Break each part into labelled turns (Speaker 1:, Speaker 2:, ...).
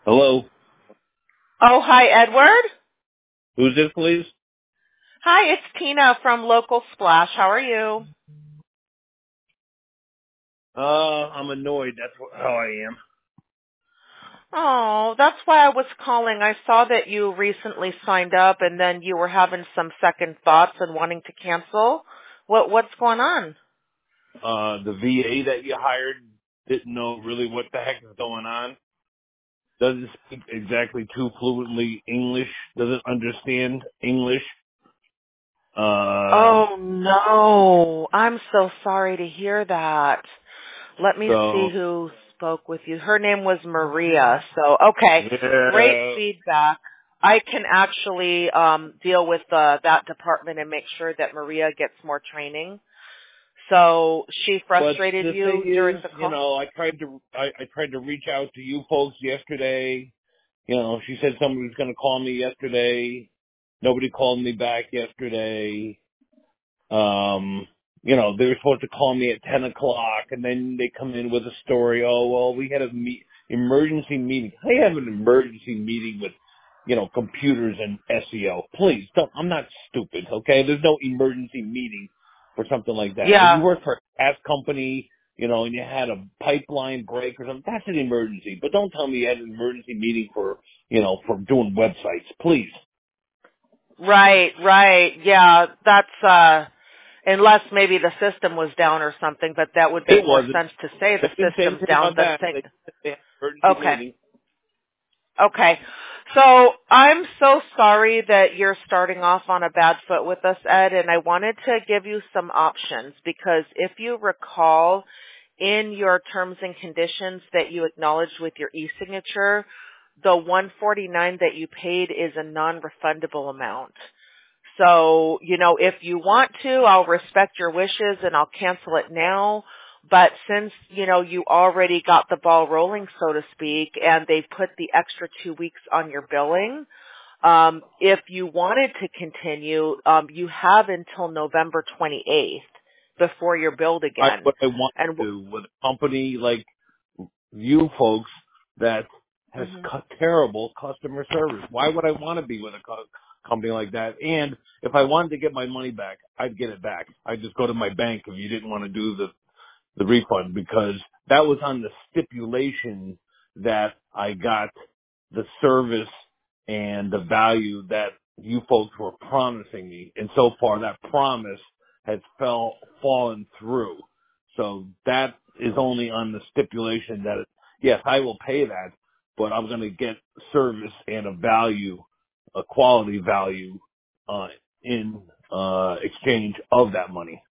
Speaker 1: Hello.
Speaker 2: Oh, hi, Edward.
Speaker 1: Who's this, please?
Speaker 2: Hi, it's Tina from Local Splash. How are you?
Speaker 1: I'm annoyed. That's how I am.
Speaker 2: Oh, that's why I was calling. I saw that you recently signed up and then you were having some second thoughts and wanting to cancel. What's going on?
Speaker 1: The VA that you hired didn't know really what the heck is going on. Doesn't speak exactly too fluently English. Doesn't understand English.
Speaker 2: Oh, no. I'm so sorry to hear that. Let me see
Speaker 1: So
Speaker 2: who spoke with you. Her name was Maria. So, okay, great
Speaker 1: yeah.
Speaker 2: feedback. I can actually deal with that department and make sure that Maria gets more training. So she
Speaker 1: But
Speaker 2: frustrated
Speaker 1: the thing
Speaker 2: you
Speaker 1: is,
Speaker 2: during the call?
Speaker 1: I tried to reach out to you folks yesterday. She said somebody was going to call me yesterday. Nobody called me back yesterday. They were supposed to call me at 10 o'clock and then they come in with a story. Oh, well, we had a emergency meeting. I have an emergency meeting with, computers and SEO. Please don't, I'm not stupid, okay? There's no emergency meeting for something like that. If you
Speaker 2: Yeah,
Speaker 1: work for a gas company, and you had a pipeline break or something, that's an emergency. But don't tell me you had an emergency meeting for doing websites, please.
Speaker 2: right. Yeah, that's unless maybe the system was down or something, but that would
Speaker 1: It
Speaker 2: make more
Speaker 1: wasn't.
Speaker 2: sense to say
Speaker 1: They
Speaker 2: the
Speaker 1: didn't say
Speaker 2: system's
Speaker 1: anything
Speaker 2: down
Speaker 1: about
Speaker 2: than
Speaker 1: that.
Speaker 2: say,
Speaker 1: They said they had an emergency
Speaker 2: okay.
Speaker 1: meeting.
Speaker 2: Okay. So I'm so sorry that you're starting off on a bad foot with us, Ed, and I wanted to give you some options because if you recall in your terms and conditions that you acknowledged with your e-signature, the 149 that you paid is a non-refundable amount. So, if you want to, I'll respect your wishes and I'll cancel it now. But since, you already got the ball rolling, so to speak, and they put the extra 2 weeks on your billing, if you wanted to continue, you have until November 28th before you're billed again.
Speaker 1: What I want
Speaker 2: And,
Speaker 1: to do with a company like you folks that has
Speaker 2: mhm.
Speaker 1: terrible customer service. Why would I want to be with a company like that? And if I wanted to get my money back, I'd get it back. I'd just go to my bank if you didn't want to do the refund, because that was on the stipulation that I got the service and the value that you folks were promising me. And so far that promise has fallen through. So that is only on the stipulation that, yes, I will pay that, but I'm going to get service and a quality value, uh, in, exchange of that money.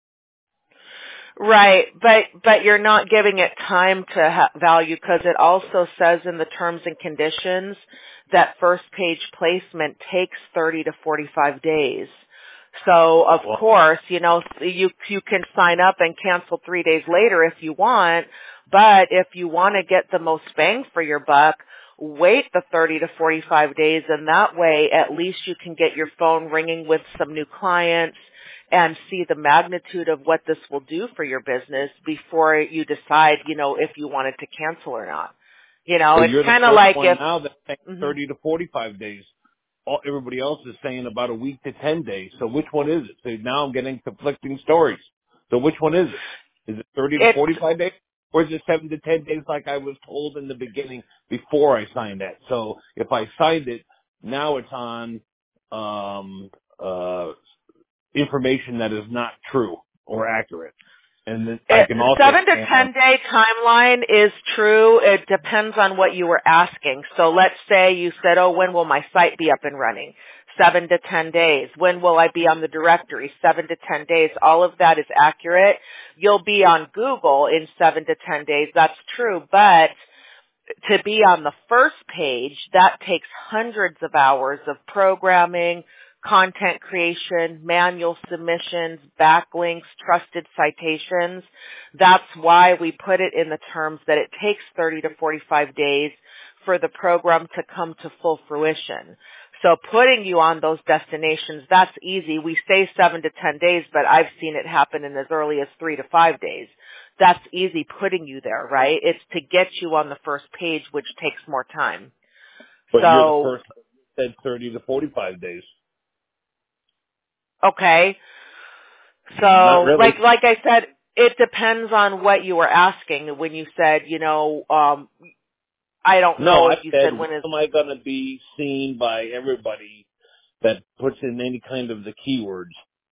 Speaker 2: Right, but you're not giving it time to value because it also says in the terms and conditions that first page placement takes 30 to 45 days. So of
Speaker 1: Well,
Speaker 2: course, you can sign up and cancel 3 days later if you want, but if you want to get the most bang for your buck, wait the 30 to 45 days and that way at least you can get your phone ringing with some new clients and see the magnitude of what this will do for your business before you decide, if you wanted to cancel or not.
Speaker 1: Well,
Speaker 2: It's
Speaker 1: you're the
Speaker 2: kind of
Speaker 1: first
Speaker 2: like
Speaker 1: one
Speaker 2: if,
Speaker 1: now that's saying
Speaker 2: mhm.
Speaker 1: 30 to 45 days. Everybody else is saying about a week to 10 days. So which one is it? So now I'm getting conflicting stories. So which one is it? Is it 30 to
Speaker 2: It's
Speaker 1: 45 days? Or is it 7 to 10 days like I was told in the beginning before I signed that? So if I signed it, now it's on um, uh, information that is not true or accurate. And then I can also
Speaker 2: 7 to 10 day timeline is true. It depends on what you were asking. So let's say you said, oh, when will my site be up and running? 7 to 10 days. When will I be on the directory? 7 to 10 days. All of that is accurate. You'll be on Google in 7 to 10 days. That's true. But to be on the first page, that takes hundreds of hours of programming, content creation, manual submissions, backlinks, trusted citations. That's why we put it in the terms that it takes 30 to 45 days for the program to come to full fruition. So putting you on those destinations, that's easy. We say 7 to 10 days, but I've seen it happen in as early as 3 to 5 days. that's easy putting you there, right? It's to get you on the first page, which takes more time.
Speaker 1: But you're the
Speaker 2: So,
Speaker 1: first that said 30 to 45 days.
Speaker 2: okay.
Speaker 1: Not
Speaker 2: So,
Speaker 1: really.
Speaker 2: like I said, it depends on what you were asking when you said, I don't
Speaker 1: No,
Speaker 2: know
Speaker 1: I
Speaker 2: if you
Speaker 1: said,
Speaker 2: said
Speaker 1: when
Speaker 2: when is,
Speaker 1: am I going to be seen by everybody that puts in any kind of the keywords?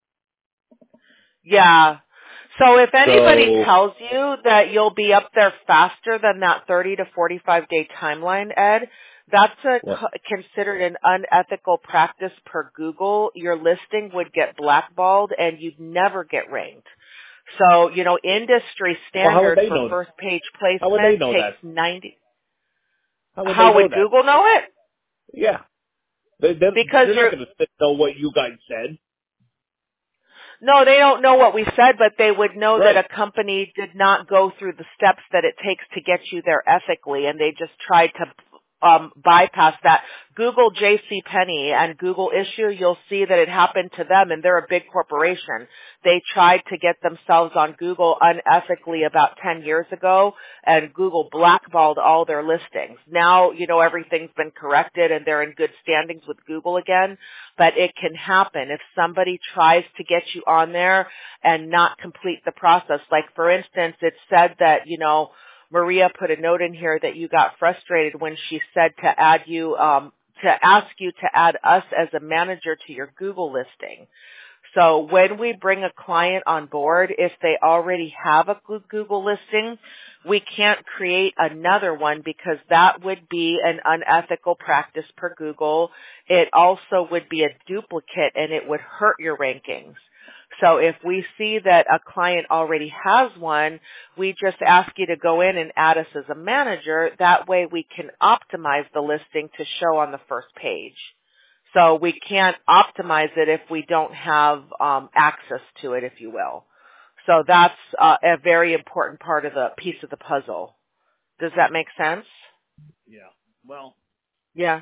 Speaker 2: yeah. So if anybody
Speaker 1: So,
Speaker 2: tells you that you'll be up there faster than that 30 to 45 day timeline, Ed, that's
Speaker 1: what?
Speaker 2: considered an unethical practice per Google. Your listing would get blackballed and you'd never get ranked. So, industry
Speaker 1: Well, how would
Speaker 2: standard
Speaker 1: they
Speaker 2: for
Speaker 1: know that?
Speaker 2: first page
Speaker 1: How would they
Speaker 2: placement
Speaker 1: know
Speaker 2: takes
Speaker 1: that?
Speaker 2: 90.
Speaker 1: How would they
Speaker 2: How
Speaker 1: know
Speaker 2: would
Speaker 1: that?
Speaker 2: Google know it?
Speaker 1: Yeah.
Speaker 2: Because
Speaker 1: They're not going to know what you guys said.
Speaker 2: no, they don't know what we said, but they would know that
Speaker 1: Right.
Speaker 2: a company did not go through the steps that it takes to get you there ethically, and they just tried to bypass that. Google J.C. Penney and Google Issue, you'll see that it happened to them, and they're a big corporation. They tried to get themselves on Google unethically about 10 years ago, and Google blackballed all their listings. Now, everything's been corrected, and they're in good standings with Google again, but it can happen if somebody tries to get you on there and not complete the process. Like, for instance, it said that, Maria put a note in here that you got frustrated when she said to add you, to ask you to add us as a manager to your Google listing. So when we bring a client on board, if they already have a Google listing, we can't create another one because that would be an unethical practice per Google. It also would be a duplicate and it would hurt your rankings. So if we see that a client already has one, we just ask you to go in and add us as a manager. That way we can optimize the listing to show on the first page. So we can't optimize it if we don't have access to it, if you will. So that's a very important part of the piece of the puzzle. Does that make sense?
Speaker 1: Yeah. Well,
Speaker 2: Yeah.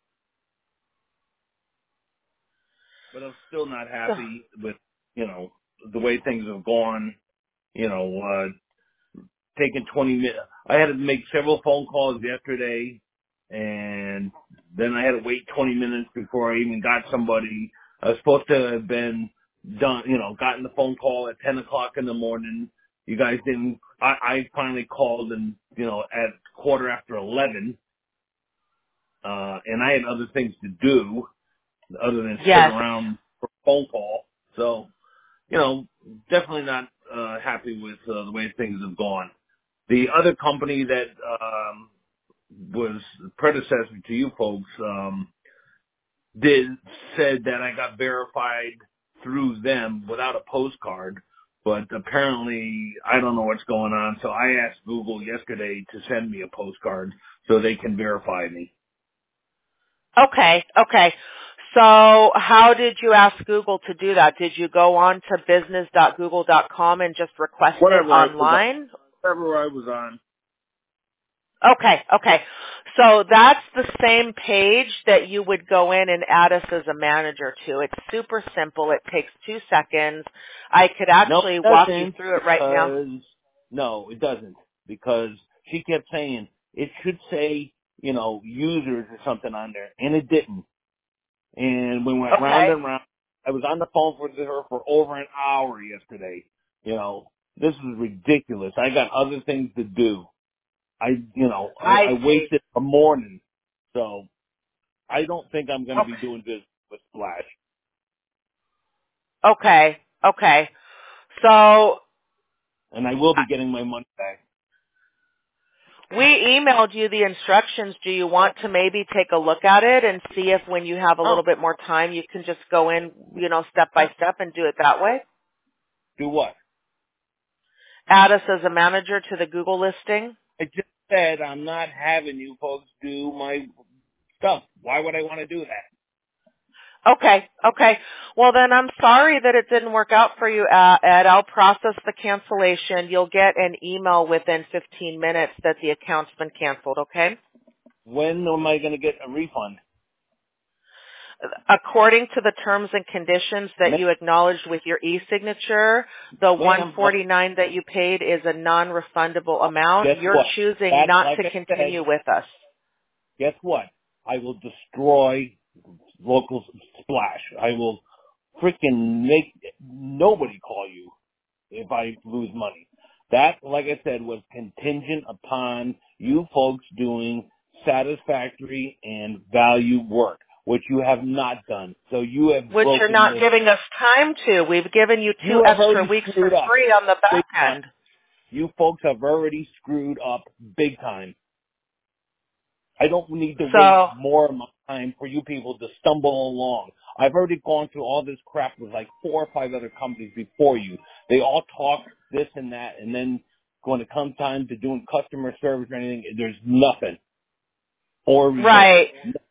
Speaker 1: but I'm still not
Speaker 2: So,
Speaker 1: happy with, the way things have gone, taking 20 minutes. I had to make several phone calls yesterday, and then I had to wait 20 minutes before I even got somebody. I was supposed to have been done, gotten the phone call at 10 o'clock in the morning. You guys didn't. I finally called and, at quarter after 11, and I had other things to do other than sit
Speaker 2: yes.
Speaker 1: around for a phone call. So, definitely not happy with the way things have gone. The other company that was predecessor to you folks said that I got verified through them without a postcard, but apparently I don't know what's going on. So I asked Google yesterday to send me a postcard so they can verify me.
Speaker 2: Okay. So how did you ask Google to do that? Did you go on to business.google.com and just request it
Speaker 1: Whatever
Speaker 2: online?
Speaker 1: I was on.
Speaker 2: Okay. So that's the same page that you would go in and add us as a manager to. It's super simple. It takes 2 seconds. I could
Speaker 1: No,
Speaker 2: actually
Speaker 1: it
Speaker 2: walk you
Speaker 1: doesn't,
Speaker 2: through it right now.
Speaker 1: because no, it doesn't, because she kept saying it should say, users or something on there, and it didn't. And we went round
Speaker 2: Okay.
Speaker 1: and round. I was on the phone with her for over an hour yesterday. This is ridiculous. I got other things to do.
Speaker 2: I
Speaker 1: I
Speaker 2: see.
Speaker 1: wasted a morning. So I don't think I'm going to be
Speaker 2: Okay.
Speaker 1: doing business with Splash.
Speaker 2: Okay. So
Speaker 1: And I will be getting my money back.
Speaker 2: we emailed you the instructions. Do you want to maybe take a look at it and see if when you have a
Speaker 1: Oh,
Speaker 2: little bit more time you can just go in, step by step and do it that way?
Speaker 1: do what?
Speaker 2: Add us as a manager to the Google listing?
Speaker 1: I just said I'm not having you folks do my stuff. Why would I want to do that?
Speaker 2: Okay. Well, then I'm sorry that it didn't work out for you, Ed. I'll process the cancellation. You'll get an email within 15 minutes that the account's been canceled, okay?
Speaker 1: When am I going to get a refund?
Speaker 2: According to the terms and conditions that you acknowledged with your e-signature, the $149 that you paid is a non-refundable amount.
Speaker 1: Guess
Speaker 2: You're
Speaker 1: what?
Speaker 2: choosing
Speaker 1: That's
Speaker 2: not
Speaker 1: like
Speaker 2: to
Speaker 1: I
Speaker 2: continue
Speaker 1: said,
Speaker 2: with us.
Speaker 1: guess what? I will destroy local splash. I will freaking make nobody call you if I lose money. That, like I said, was contingent upon you folks doing satisfactory and value work, which you have not done. So you have
Speaker 2: Which you're
Speaker 1: broken
Speaker 2: not
Speaker 1: the...
Speaker 2: giving us time to. We've given you 2
Speaker 1: You have
Speaker 2: extra
Speaker 1: already
Speaker 2: weeks for
Speaker 1: screwed up
Speaker 2: free on the back
Speaker 1: big time.
Speaker 2: end.
Speaker 1: You folks have already screwed up big time. I don't need to wait
Speaker 2: So,
Speaker 1: more of my time for you people to stumble along. I've already gone through all this crap with like 4 or 5 other companies before you. They all talk this and that, and then when it comes time to doing customer service or anything, there's nothing. Or results.
Speaker 2: right.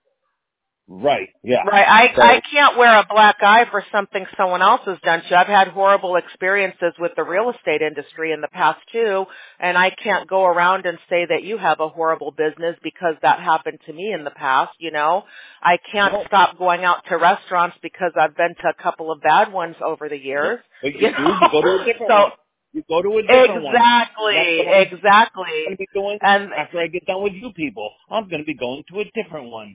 Speaker 1: Right, yeah.
Speaker 2: Right.
Speaker 1: So,
Speaker 2: I can't wear a black eye for something someone else has done to you. I've had horrible experiences with the real estate industry in the past too, and I can't go around and say that you have a horrible business because that happened to me in the past, you know. I can't
Speaker 1: no,
Speaker 2: stop going out to restaurants because I've been to a couple of bad ones over the years.
Speaker 1: but you
Speaker 2: You
Speaker 1: do,
Speaker 2: know?
Speaker 1: you go to a different
Speaker 2: So
Speaker 1: one. You go to a different one. That's what I'm
Speaker 2: exactly.
Speaker 1: going to be doing
Speaker 2: And
Speaker 1: after I get done with you people. I'm going to be going to a different one.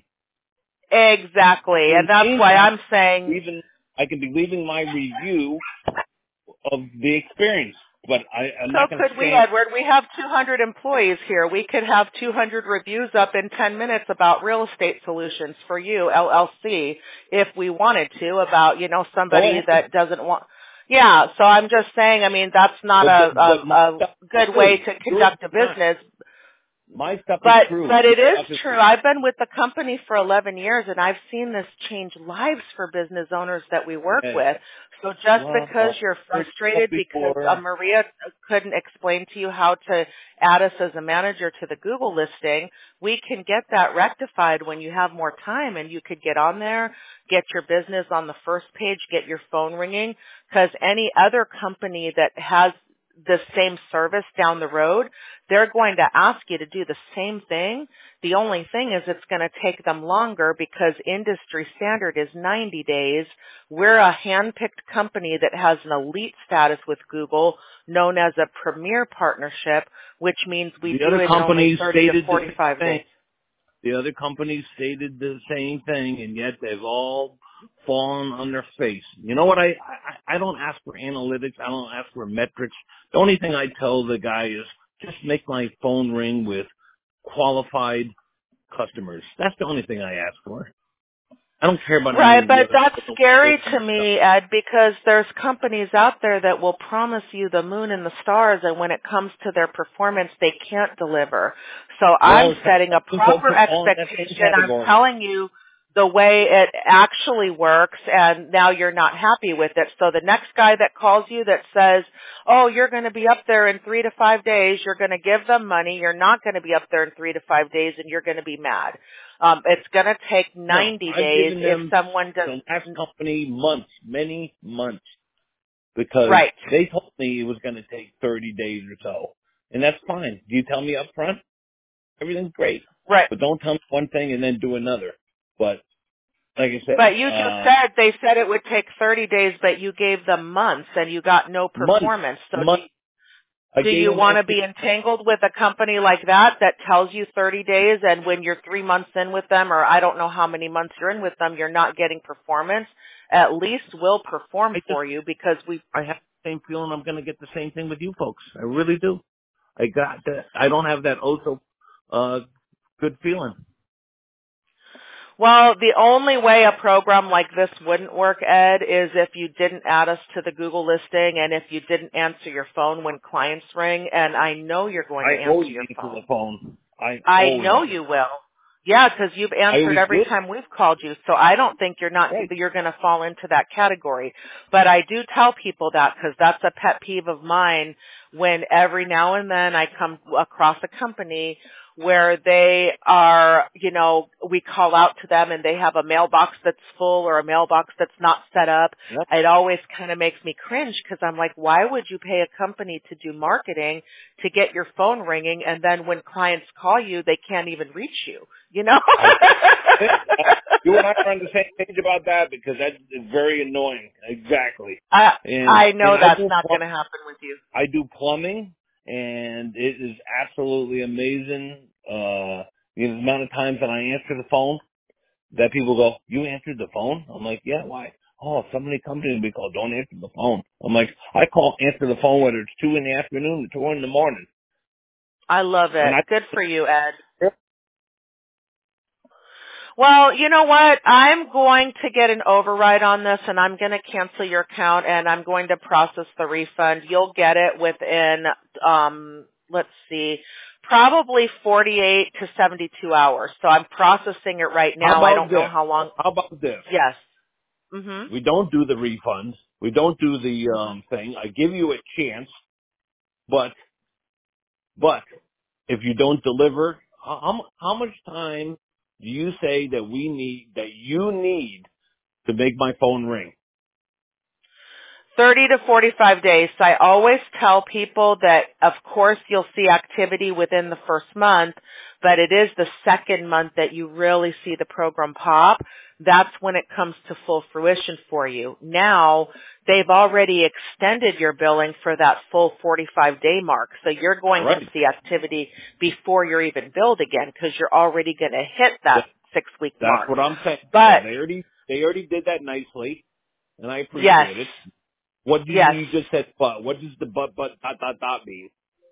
Speaker 2: exactly.
Speaker 1: In
Speaker 2: And
Speaker 1: the
Speaker 2: that's why
Speaker 1: meantime,
Speaker 2: I'm saying
Speaker 1: even I can be leaving my review of the experience, but I'm
Speaker 2: so
Speaker 1: not going to
Speaker 2: could we,
Speaker 1: stand.
Speaker 2: Edward. We have 200 employees here. We could have 200 reviews up in 10 minutes about real estate solutions for you, LLC, if we wanted to, about, you know,
Speaker 1: Go
Speaker 2: somebody
Speaker 1: ahead.
Speaker 2: that doesn't want. Yeah, so I'm just saying, I mean, that's not
Speaker 1: But my
Speaker 2: a
Speaker 1: stuff is
Speaker 2: good way
Speaker 1: true.
Speaker 2: to
Speaker 1: Yours
Speaker 2: conduct a
Speaker 1: is not.
Speaker 2: business.
Speaker 1: My stuff is
Speaker 2: But
Speaker 1: true.
Speaker 2: but
Speaker 1: Your
Speaker 2: it is
Speaker 1: stuff is
Speaker 2: true. I've been with the company for 11 years, and I've seen this change lives for business owners that we work
Speaker 1: yes.
Speaker 2: with. So just because
Speaker 1: Well,
Speaker 2: you're
Speaker 1: I've heard stuff
Speaker 2: frustrated because
Speaker 1: before.
Speaker 2: Maria couldn't explain to you how to add us as a manager to the Google listing, we can get that rectified when you have more time, and you could get on there, get your business on the first page, get your phone ringing, because any other company that has the same service down the road, they're going to ask you to do the same thing. The only thing is it's going to take them longer because industry standard is 90 days. We're a hand-picked company that has an elite status with Google known as a premier partnership, which means we
Speaker 1: The
Speaker 2: do
Speaker 1: other
Speaker 2: it in only
Speaker 1: companies
Speaker 2: 30 to
Speaker 1: stated the same
Speaker 2: 45
Speaker 1: thing.
Speaker 2: days.
Speaker 1: The other companies stated the same thing, and yet they've all fallen on their face. You know what? I don't ask for analytics. I don't ask for metrics. The only thing I tell the guy is just make my phone ring with qualified customers. That's the only thing I ask for. I don't care about any
Speaker 2: Right,
Speaker 1: of the
Speaker 2: but
Speaker 1: other
Speaker 2: that's scary to
Speaker 1: stuff.
Speaker 2: me, Ed, because there's companies out there that will promise you the moon and the stars, and when it comes to their performance, they can't deliver. So
Speaker 1: Well,
Speaker 2: I'm
Speaker 1: it's
Speaker 2: setting a
Speaker 1: you folks
Speaker 2: proper
Speaker 1: are all in that same
Speaker 2: expectation. I'm
Speaker 1: category.
Speaker 2: telling you the way it actually works, and now you're not happy with it. So the next guy that calls you that says, oh, you're going to be up there in 3 to 5 days, you're going to give them money, you're not going to be up there in 3 to 5 days, and you're going to be mad. It's going to take
Speaker 1: No,
Speaker 2: 90
Speaker 1: I've
Speaker 2: days
Speaker 1: given
Speaker 2: if
Speaker 1: them
Speaker 2: someone does.
Speaker 1: the last company months, many months, because
Speaker 2: Right,
Speaker 1: they told me it was going to take 30 days or so. And that's fine. You tell me up front, everything's great.
Speaker 2: right.
Speaker 1: But don't tell me one thing and then do another. But like I said,
Speaker 2: But you just said they said it would take 30 days, but you gave them months and you got no
Speaker 1: months,
Speaker 2: performance. So
Speaker 1: months. I
Speaker 2: do
Speaker 1: gave
Speaker 2: you
Speaker 1: them
Speaker 2: want to
Speaker 1: extra.
Speaker 2: be entangled with a company like that that tells you 30 days and when you're 3 months in with them, or I don't know how many months you're in with them, you're not getting performance? At least we'll perform for you because
Speaker 1: I have the same feeling I'm going to get the same thing with you folks. I really do. I don't have that good feeling.
Speaker 2: well, the only way a program like this wouldn't work, Ed, is if you didn't add us to the Google listing and if you didn't answer your phone when clients ring, and I know you're going to
Speaker 1: I
Speaker 2: answer
Speaker 1: always
Speaker 2: your
Speaker 1: answer
Speaker 2: phone.
Speaker 1: the phone. I
Speaker 2: I
Speaker 1: always
Speaker 2: know
Speaker 1: do.
Speaker 2: you will. Yeah, because you've
Speaker 1: I
Speaker 2: answered
Speaker 1: always
Speaker 2: every
Speaker 1: do.
Speaker 2: time we've called you, so I don't think you're
Speaker 1: Right.
Speaker 2: going to fall into that category. But I do tell people that because that's a pet peeve of mine when every now and then I come across a company where they are, we call out to them and they have a mailbox that's full or a mailbox that's not set up.
Speaker 1: Yep.
Speaker 2: It always kind of makes me cringe because I'm like, why would you pay a company to do marketing to get your phone ringing, and then when clients call you, they can't even reach you,
Speaker 1: You and I are on the same page about that because that is very annoying. Exactly.
Speaker 2: I know
Speaker 1: And
Speaker 2: that's not going to happen with you.
Speaker 1: I do plumbing, and it is absolutely amazing. The amount of times that I answer the phone that people go, "You answered the phone?" I'm like, "Yeah, why?" "Oh, so many companies we call don't answer the phone." I'm like, "I answer the phone whether it's 2 in the afternoon or 2 in the morning."
Speaker 2: I love
Speaker 1: And
Speaker 2: it. Good for you, Ed.
Speaker 1: Yep.
Speaker 2: Well, you know what? I'm going to get an override on this, and I'm going to cancel your account, and I'm going to process the refund. You'll get it within, let's see, probably 48 to 72 hours. So I'm processing it right now. I don't know how long.
Speaker 1: How about this?
Speaker 2: Yes. Mhm.
Speaker 1: We don't do the refunds. We don't do the thing. I give you a chance, but if you don't deliver, how much time do you say that you need to make my phone ring?
Speaker 2: 30 to 45 days. So I always tell people that, of course, you'll see activity within the first month, but it is the second month that you really see the program pop. That's when it comes to full fruition for you. Now, they've already extended your billing for that full 45-day mark. So you're going to see activity before you're even billed again because you're already going to hit that 6-week mark.
Speaker 1: That's what I'm saying.
Speaker 2: But
Speaker 1: they already did that nicely, and I appreciate
Speaker 2: yes.
Speaker 1: it. What did you just said? But what does the but mean?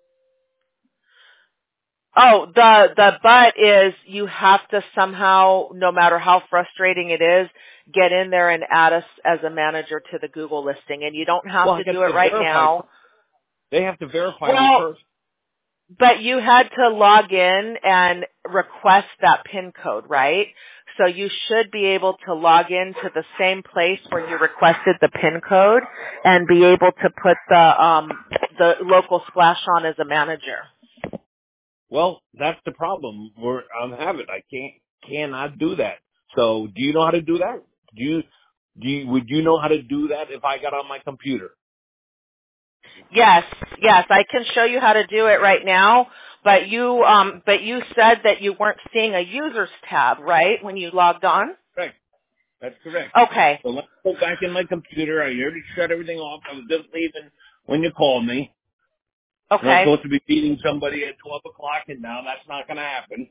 Speaker 2: Oh, the but is you have to somehow, no matter how frustrating it is, get in there and add us as a manager to the Google listing, and you don't have to do it right now.
Speaker 1: They have to verify me first.
Speaker 2: But you had to log in and request that PIN code, right? So you should be able to log into the same place where you requested the PIN code and be able to put the local splash on as a manager.
Speaker 1: Well, that's the problem where I'm having. I cannot do that. So, do you know how to do that? Would you know how to do that if I got on my computer?
Speaker 2: Yes, I can show you how to do it right now. But you said that you weren't seeing a users tab, right, when you logged on?
Speaker 1: Correct. That's correct.
Speaker 2: Okay.
Speaker 1: So let's go back in my computer. I already shut everything off. I was just leaving when you called me.
Speaker 2: Okay.
Speaker 1: I'm supposed to be meeting somebody at 12 o'clock, and now that's not going to happen.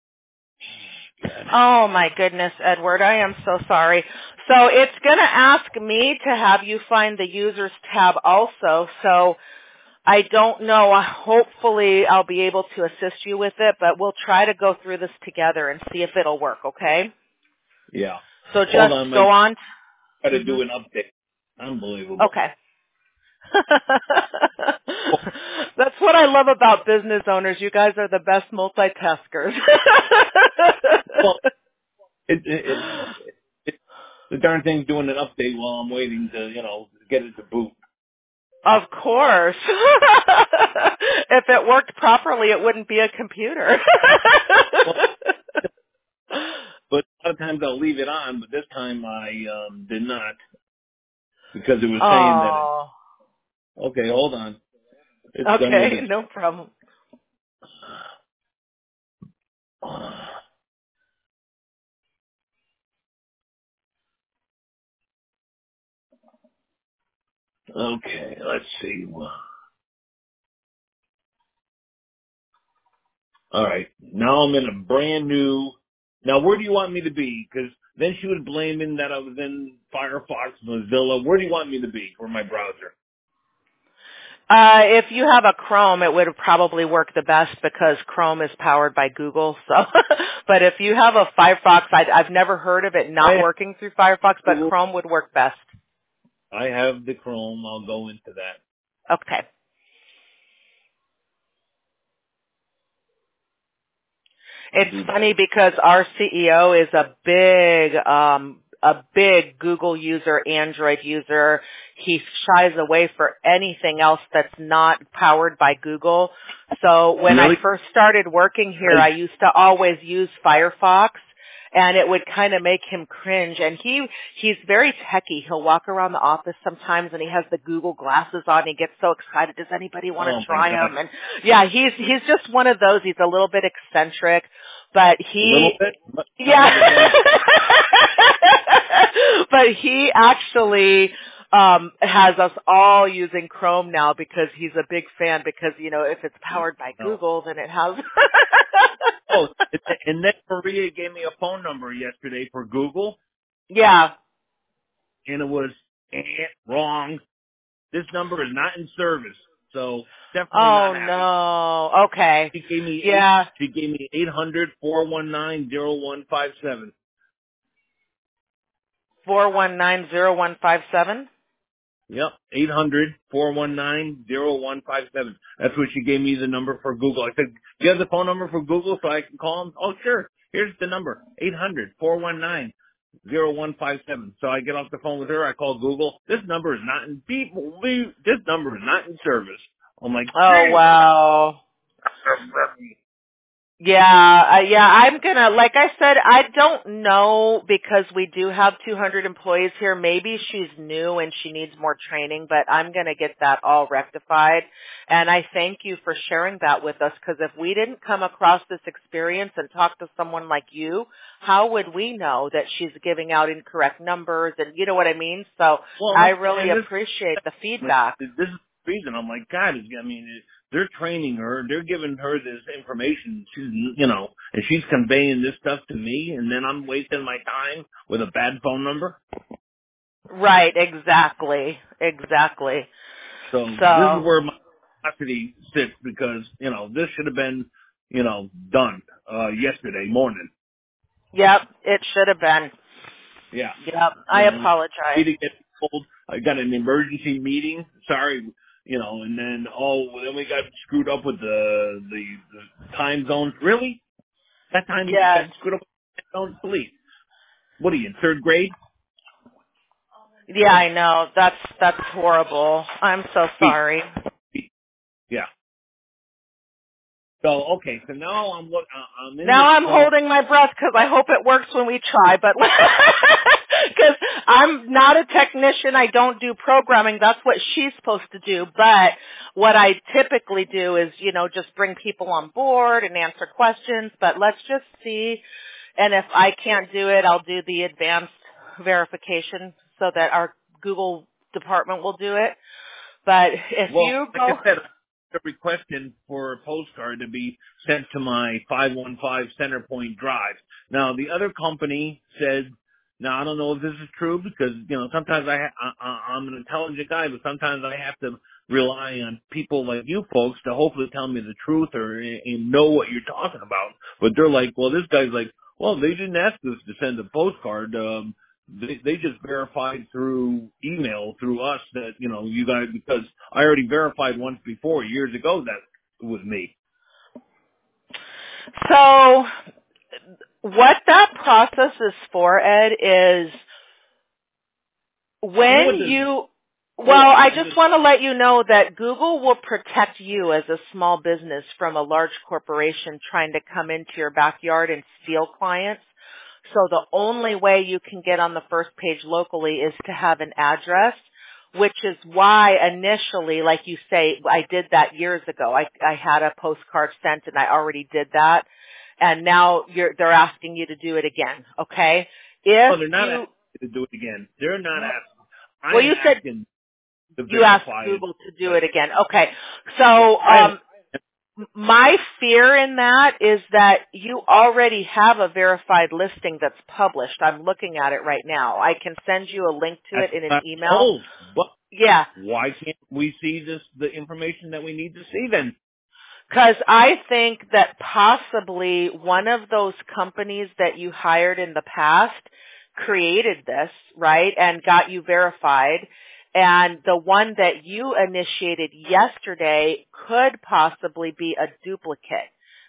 Speaker 2: Oh my goodness, Edward, I am so sorry. So it's going to ask me to have you find the users tab also. So I don't know. Hopefully I'll be able to assist you with it, but we'll try to go through this together and see if it'll work, okay?
Speaker 1: Yeah.
Speaker 2: So just go on.
Speaker 1: Got to do an update. Unbelievable.
Speaker 2: Okay. That's what I love about business owners. You guys are the best multitaskers.
Speaker 1: Well, the darn thing's doing an update while I'm waiting to, get it to boot.
Speaker 2: Of course. If it worked properly, it wouldn't be a computer.
Speaker 1: But a lot of times I'll leave it on, but this time I did not because it was saying that. Okay, hold on. It's
Speaker 2: okay, no problem.
Speaker 1: Okay, let's see. All right, now I'm in a brand new. Now, where do you want me to be? Because then she was blaming that I was in Firefox, Mozilla. Where do you want me to be for my browser?
Speaker 2: If you have a Chrome, it would probably work the best because Chrome is powered by Google. So, but if you have a Firefox, I've never heard of it not working through Firefox, but Chrome would work best.
Speaker 1: I have the Chrome. I'll go into that.
Speaker 2: Okay. It's funny because our CEO is a big a big Google user, Android user. He shies away for anything else that's not powered by Google. So when I first started working here, I used to always use Firefox. And it would kind of make him cringe. And he's very techie. He'll walk around the office sometimes and he has the Google glasses on. He gets so excited. Does anybody want to try them? And yeah, he's just one of those. He's a little bit eccentric, but
Speaker 1: A little bit?
Speaker 2: Yeah. But he actually has us all using Chrome now because he's a big fan because, you know, if it's powered by Google, then it has
Speaker 1: Oh, and then Maria gave me a phone number yesterday for Google.
Speaker 2: Yeah.
Speaker 1: And it was wrong. This number is not in service. So definitely not happy.
Speaker 2: Oh no. Okay.
Speaker 1: She gave me she gave me 800-419-0157.
Speaker 2: 419-0157?
Speaker 1: Yep, 800-419-0157. That's what she gave me the number for Google. I said, "Do you have the phone number for Google so I can call them?" "Oh, sure. Here's the number, 800-419-0157. So I get off the phone with her. I call Google. This number is not in this number is not in service. I'm like,
Speaker 2: Oh wow. Yeah, I'm gonna, like I said, I don't know because we do have 200 employees here. Maybe she's new and she needs more training, but I'm gonna get that all rectified. And I thank you for sharing that with us because if we didn't come across this experience and talk to someone like you, how would we know that she's giving out incorrect numbers and you know what I mean? So I really appreciate the feedback.
Speaker 1: This is the reason. I'm like, God, I mean, they're training her, they're giving her this information, she's, you know, and she's conveying this stuff to me, and then I'm wasting my time with a bad phone number.
Speaker 2: Right, exactly.
Speaker 1: So this is where my capacity sits because, you know, this should have been, you know, done yesterday morning.
Speaker 2: Yep, it should have been.
Speaker 1: Yeah.
Speaker 2: Yep, I apologize.
Speaker 1: She didn't get told. I got an emergency meeting. Sorry, you know, and then then we got screwed up with the time zones. Really? That time you got screwed up with the time zones? Please. What are you in third grade?
Speaker 2: Yeah, I know. That's horrible. I'm so sorry.
Speaker 1: Yeah. So okay, so now I'm in.
Speaker 2: Now I'm holding my breath because I hope it works when we try, but because I'm not a technician, I don't do programming. That's what she's supposed to do. But what I typically do is, you know, just bring people on board and answer questions. But let's just see. And if I can't do it, I'll do the advanced verification so that our Google department will do it. But if you go...
Speaker 1: Like I said, I'm requesting for a postcard to be sent to my 515 Centerpoint Drive. Now, the other company said, now I don't know if this is true because, you know, sometimes I'm an intelligent guy, but sometimes I have to rely on people like you folks to hopefully tell me the truth or and know what you're talking about. But they're like, well, this guy's like, well, they didn't ask us to send a postcard. They just verified through email through us that, you know, you guys, because I already verified once before years ago that it was me.
Speaker 2: So what that process is for, Ed, is when I just want to let you know that Google will protect you as a small business from a large corporation trying to come into your backyard and steal clients. So the only way you can get on the first page locally is to have an address, which is why initially, like you say, I did that years ago. I had a postcard sent and I already did that. And now they're asking you to do it again, okay?
Speaker 1: They're not asking you to do it again. They're not asking.
Speaker 2: Well, you said you asked Google to do it again. Okay. So, my fear in that is that you already have a verified listing that's published. I'm looking at it right now. I can send you a link to it in an email.
Speaker 1: But
Speaker 2: yeah.
Speaker 1: Why can't we see the information that we need to see then?
Speaker 2: Because I think that possibly one of those companies that you hired in the past created this, right, and got you verified. And the one that you initiated yesterday could possibly be a duplicate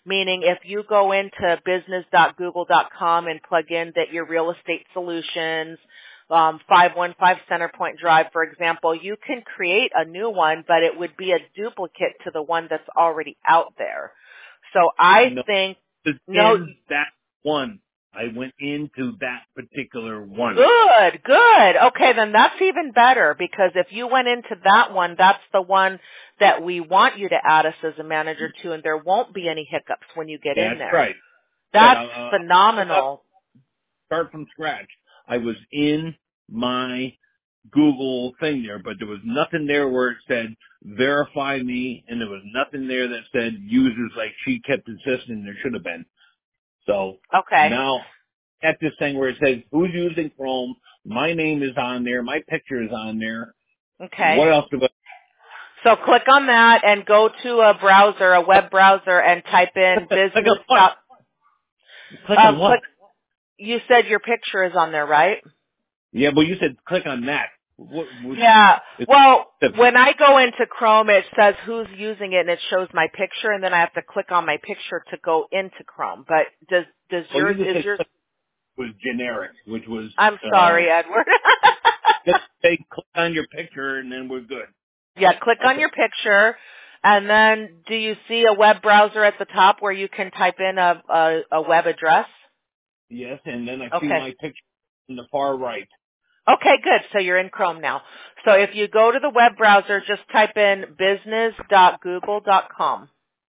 Speaker 2: Meaning if you go into business.google.com and plug in that your real estate solutions, 515 Centerpoint Drive, for example, you can create a new one, but it would be a duplicate to the one that's already out there. So I
Speaker 1: No,
Speaker 2: think,
Speaker 1: it's
Speaker 2: no,
Speaker 1: in that one. I went into that particular one.
Speaker 2: good. Okay, then that's even better because if you went into that one, that's the one that we want you to add us as a manager to, and there won't be any hiccups when you get in
Speaker 1: That's
Speaker 2: there.
Speaker 1: right.
Speaker 2: That's
Speaker 1: I'll
Speaker 2: phenomenal.
Speaker 1: start from scratch. I was in my Google thing there, but there was nothing there where it said verify me, and there was nothing there that said users like she kept insisting there should have been. So
Speaker 2: Okay.
Speaker 1: now at this thing where it says who's using Chrome, my name is on there, my picture is on there.
Speaker 2: Okay.
Speaker 1: What else do I?
Speaker 2: So click on that and go to a browser, a web browser, and type in business.
Speaker 1: Click on what?
Speaker 2: You said your picture is on there, right?
Speaker 1: Yeah, but you said click on that.
Speaker 2: Yeah. Well, when I go into Chrome, it says who's using it, and it shows my picture, and then I have to click on my picture to go into Chrome. But does yours is yours
Speaker 1: was generic, which was
Speaker 2: I'm sorry, Edward.
Speaker 1: just say click on your picture and then we're good.
Speaker 2: Yeah, click on your picture, and then do you see a web browser at the top where you can type in a web address?
Speaker 1: Yes, and then I see my picture in the far right.
Speaker 2: Okay, good. So you're in Chrome now. So if you go to the web browser, just type in business.google.com.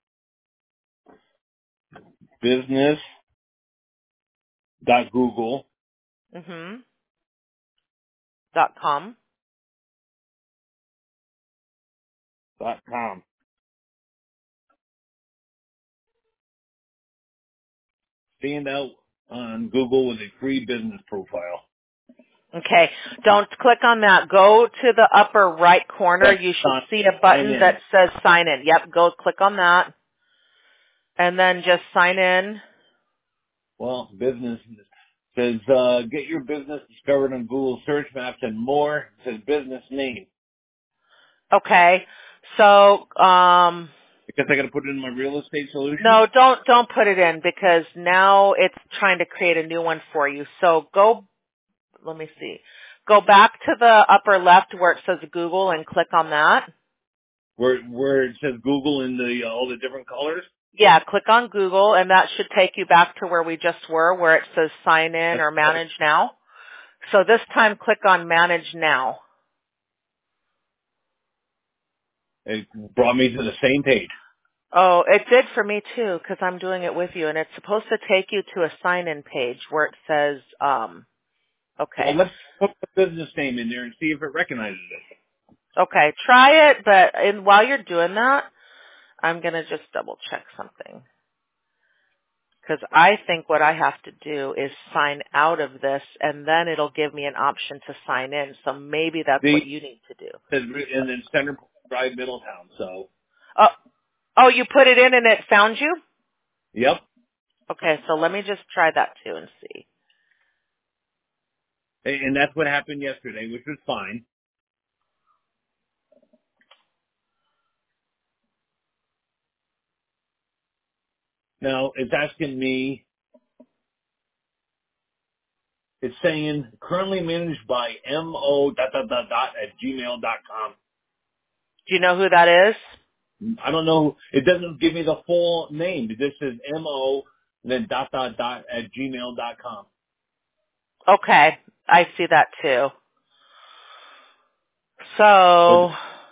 Speaker 1: Business.google.
Speaker 2: .com.
Speaker 1: .com. Stand out on Google with a free business profile.
Speaker 2: Okay. Don't click on that. Go to the upper right corner. You should see a button that says sign in. Yep. Go click on that. And then just sign in.
Speaker 1: Well, business says, get your business discovered on Google search maps and more. It says business name.
Speaker 2: Okay. So,
Speaker 1: because I got to put it in my real estate solution?
Speaker 2: No, don't put it in because now it's trying to create a new one for you. So let me see. Go back to the upper left where it says Google and click on that.
Speaker 1: Where it says Google in all the different colors?
Speaker 2: Yeah, click on Google and that should take you back to where we just were where it says sign in or manage now. So this time click on manage now.
Speaker 1: It brought me to the same page.
Speaker 2: Oh, it did for me too because I'm doing it with you and it's supposed to take you to a sign in page where it says, okay.
Speaker 1: Well, let's put the business name in there and see if it recognizes it.
Speaker 2: Okay, try it, but while you're doing that, I'm going to just double check something. Because I think what I have to do is sign out of this, and then it'll give me an option to sign in. So maybe that's what you need to do.
Speaker 1: And then Center Drive, Middletown. So.
Speaker 2: Oh, you put it in and it found you?
Speaker 1: Yep.
Speaker 2: Okay, so let me just try that too and see.
Speaker 1: And that's what happened yesterday, which was fine. Now, it's asking me, it's saying currently managed by mo.gmail.com.
Speaker 2: Do you know who that is?
Speaker 1: I don't know. It doesn't give me the full name. It just says mo and then .gmail.com.
Speaker 2: Okay, I see that too. So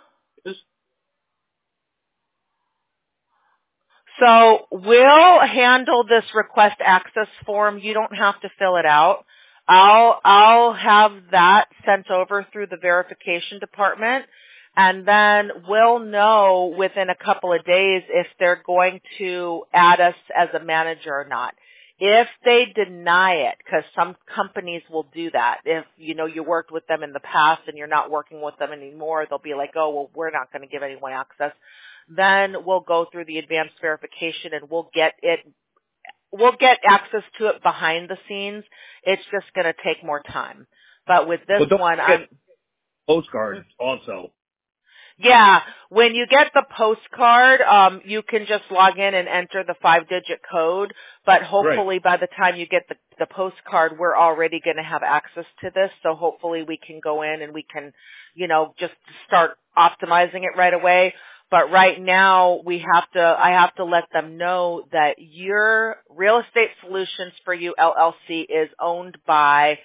Speaker 2: we'll handle this request access form. You don't have to fill it out. I'll have that sent over through the verification department, and then we'll know within a couple of days if they're going to add us as a manager or not. If they deny it, because some companies will do that. If, you worked with them in the past and you're not working with them anymore, they'll be like, oh, well, we're not going to give anyone access. Then we'll go through the advanced verification and we'll get access to it behind the scenes. It's just going to take more time. But with this one,
Speaker 1: postcards also.
Speaker 2: Yeah, when you get the postcard, you can just log in and enter the 5-digit code, but
Speaker 1: Right.
Speaker 2: hopefully by the time you get the postcard, we're already going to have access to this, so hopefully we can go in and we can, just start optimizing it right away. But right now, I have to let them know that your Real Estate Solutions for You LLC is owned by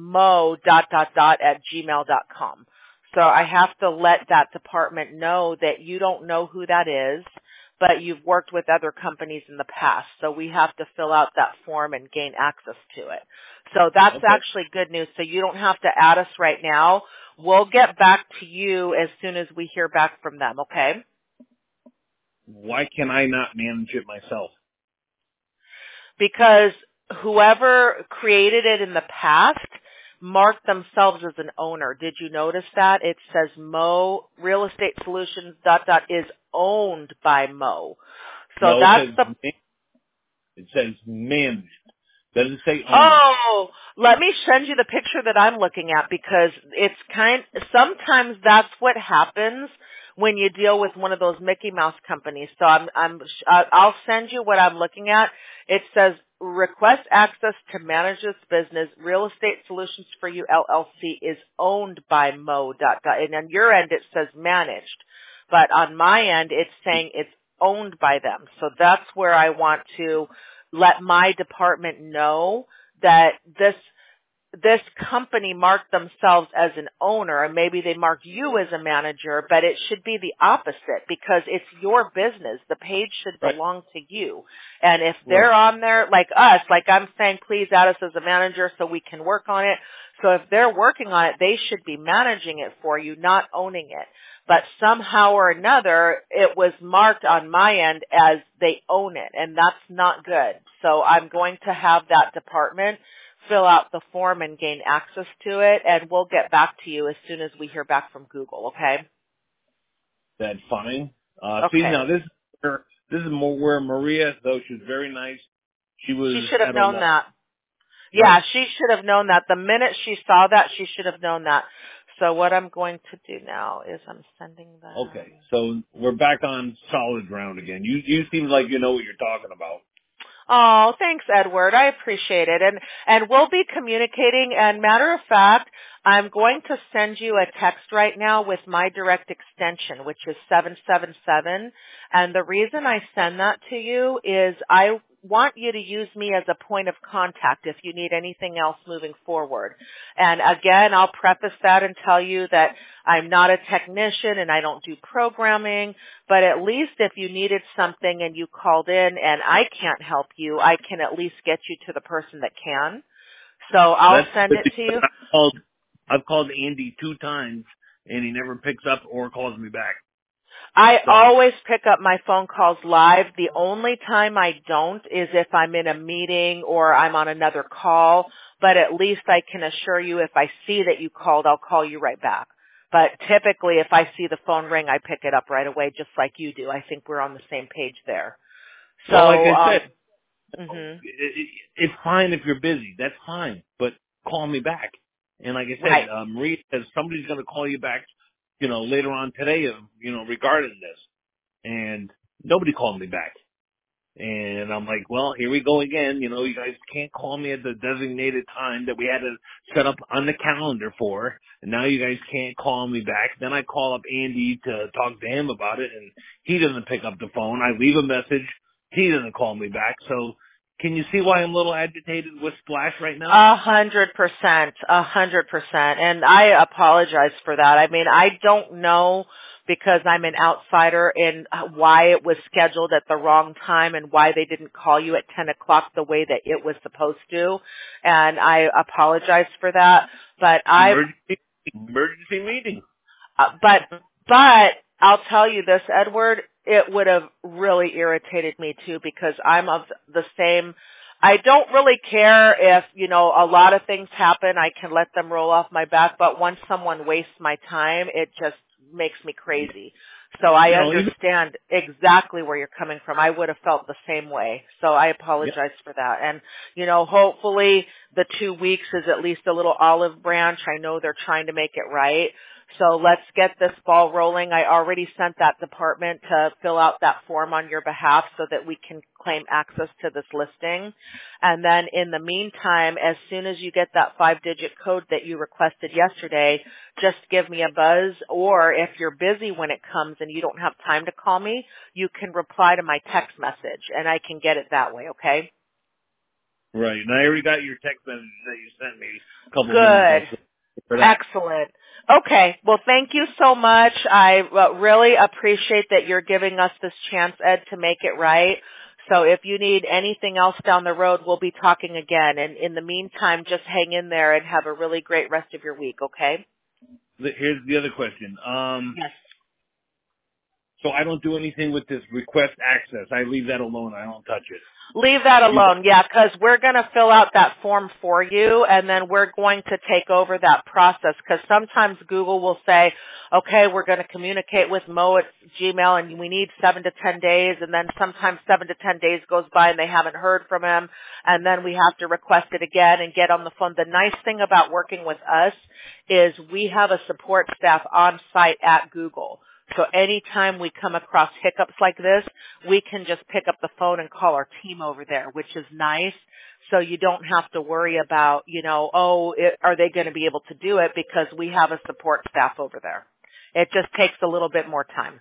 Speaker 2: mo.at gmail.com. So I have to let that department know that you don't know who that is, but you've worked with other companies in the past. So we have to fill out that form and gain access to it. So that's
Speaker 1: Okay.
Speaker 2: actually good news. So you don't have to add us right now. We'll get back to you as soon as we hear back from them, okay?
Speaker 1: Why can I not manage it myself?
Speaker 2: Because whoever created it in the past marked themselves as an owner. Did you notice that? It says Mo Real Estate Solutions ... is owned by Mo. So
Speaker 1: No,
Speaker 2: that's the
Speaker 1: it says managed. Doesn't say owned.
Speaker 2: Oh, let me send you the picture that I'm looking at because sometimes that's what happens when you deal with one of those Mickey Mouse companies. So I'll send you what I'm looking at. It says request access to manage this business. Real Estate Solutions for You LLC is owned by Mo. And on your end it says managed, but on my end it's saying it's owned by them. So that's where I want to let my department know that this company marked themselves as an owner, and maybe they marked you as a manager, but it should be the opposite because it's your business. The page should
Speaker 1: Right.
Speaker 2: belong to you. And if
Speaker 1: Right.
Speaker 2: they're on there, like us, like I'm saying, please add us as a manager so we can work on it. So if they're working on it, they should be managing it for you, not owning it. But somehow or another, it was marked on my end as they own it, and that's not good. So I'm going to have that department fill out the form and gain access to it, and we'll get back to you as soon as we hear back from Google, okay?
Speaker 1: That's fine. See,
Speaker 2: Okay.
Speaker 1: now this is more where Maria, though she was very nice, she
Speaker 2: She
Speaker 1: was
Speaker 2: should have
Speaker 1: at a
Speaker 2: known
Speaker 1: loss.
Speaker 2: that.
Speaker 1: Right.
Speaker 2: Yeah, she should have known that. The minute she saw that, she should have known that. So what I'm going to do now is I'm sending them.
Speaker 1: Okay. So we're back on solid ground again. You seem like you know what you're talking about.
Speaker 2: Oh, thanks, Edward. I appreciate it. And we'll be communicating. And matter of fact, I'm going to send you a text right now with my direct extension, which is 777. And the reason I send that to you is I want you to use me as a point of contact if you need anything else moving forward. And again, I'll preface that and tell you that I'm not a technician and I don't do programming, but at least if you needed something and you called in and I can't help you, I can at least get you to the person that can. So I'll
Speaker 1: That's
Speaker 2: send
Speaker 1: good
Speaker 2: it to
Speaker 1: because
Speaker 2: you.
Speaker 1: I've called Andy 2 times and he never picks up or calls me back.
Speaker 2: I
Speaker 1: So
Speaker 2: always pick up my phone calls live. The only time I don't is if I'm in a meeting or I'm on another call, but at least I can assure you if I see that you called, I'll call you right back. But typically if I see the phone ring, I pick it up right away just like you do. I think we're on the same page there.
Speaker 1: well, like
Speaker 2: So,
Speaker 1: I said,
Speaker 2: mhm.
Speaker 1: it's fine if you're busy. That's fine, but call me back. And like I said,
Speaker 2: Right.
Speaker 1: Maria says somebody's going to call you back, later on today, regarding this. And nobody called me back. And I'm like, well, here we go again. You guys can't call me at the designated time that we had to set up on the calendar for. And now you guys can't call me back. Then I call up Andy to talk to him about it, and he doesn't pick up the phone. I leave a message. He doesn't call me back. So can you see why I'm a little agitated with Splash right now?
Speaker 2: 100%, 100%. And I apologize for that. I mean, I don't know because I'm an outsider in why it was scheduled at the wrong time and why they didn't call you at 10 o'clock the way that it was supposed to. And I apologize for that. But
Speaker 1: Emergency meeting.
Speaker 2: but I'll tell you this, Edward, it would have really irritated me too because I'm of the same. I don't really care if, a lot of things happen. I can let them roll off my back, but once someone wastes my time, it just makes me crazy. So I
Speaker 1: Even
Speaker 2: understand exactly where you're coming from. I would have felt the same way. So I
Speaker 1: yeah,
Speaker 2: apologize for that. And, hopefully the 2 weeks is at least a little olive branch. I know they're trying to make it right. So let's get this ball rolling. I already sent that department to fill out that form on your behalf so that we can claim access to this listing. And then in the meantime, as soon as you get that 5-digit code that you requested yesterday, just give me a buzz, or if you're busy when it comes and you don't have time to call me, you can reply to my text message and I can get it that way, okay?
Speaker 1: Right. And I already got your text message that you sent me a couple of
Speaker 2: Good.
Speaker 1: minutes ago. For that.
Speaker 2: Excellent. Okay. Well, thank you so much. I really appreciate that you're giving us this chance, Ed, to make it right. So if you need anything else down the road, we'll be talking again. And in the meantime, just hang in there and have a really great rest of your week, okay?
Speaker 1: Here's the other question.
Speaker 2: Yes.
Speaker 1: So I don't do anything with this request access. I leave that alone. I don't touch it.
Speaker 2: Leave that alone, yeah, because we're going to fill out that form for you, and then we're going to take over that process, because sometimes Google will say, okay, we're going to communicate with Mo at Gmail, and we need 7 to 10 days, and then sometimes 7 to 10 days goes by and they haven't heard from him, and then we have to request it again and get on the phone. The nice thing about working with us is we have a support staff on site at Google. So anytime we come across hiccups like this, we can just pick up the phone and call our team over there, which is nice. So you don't have to worry about, are they going to be able to do it, because we have a support staff over there. It just takes a little bit more time.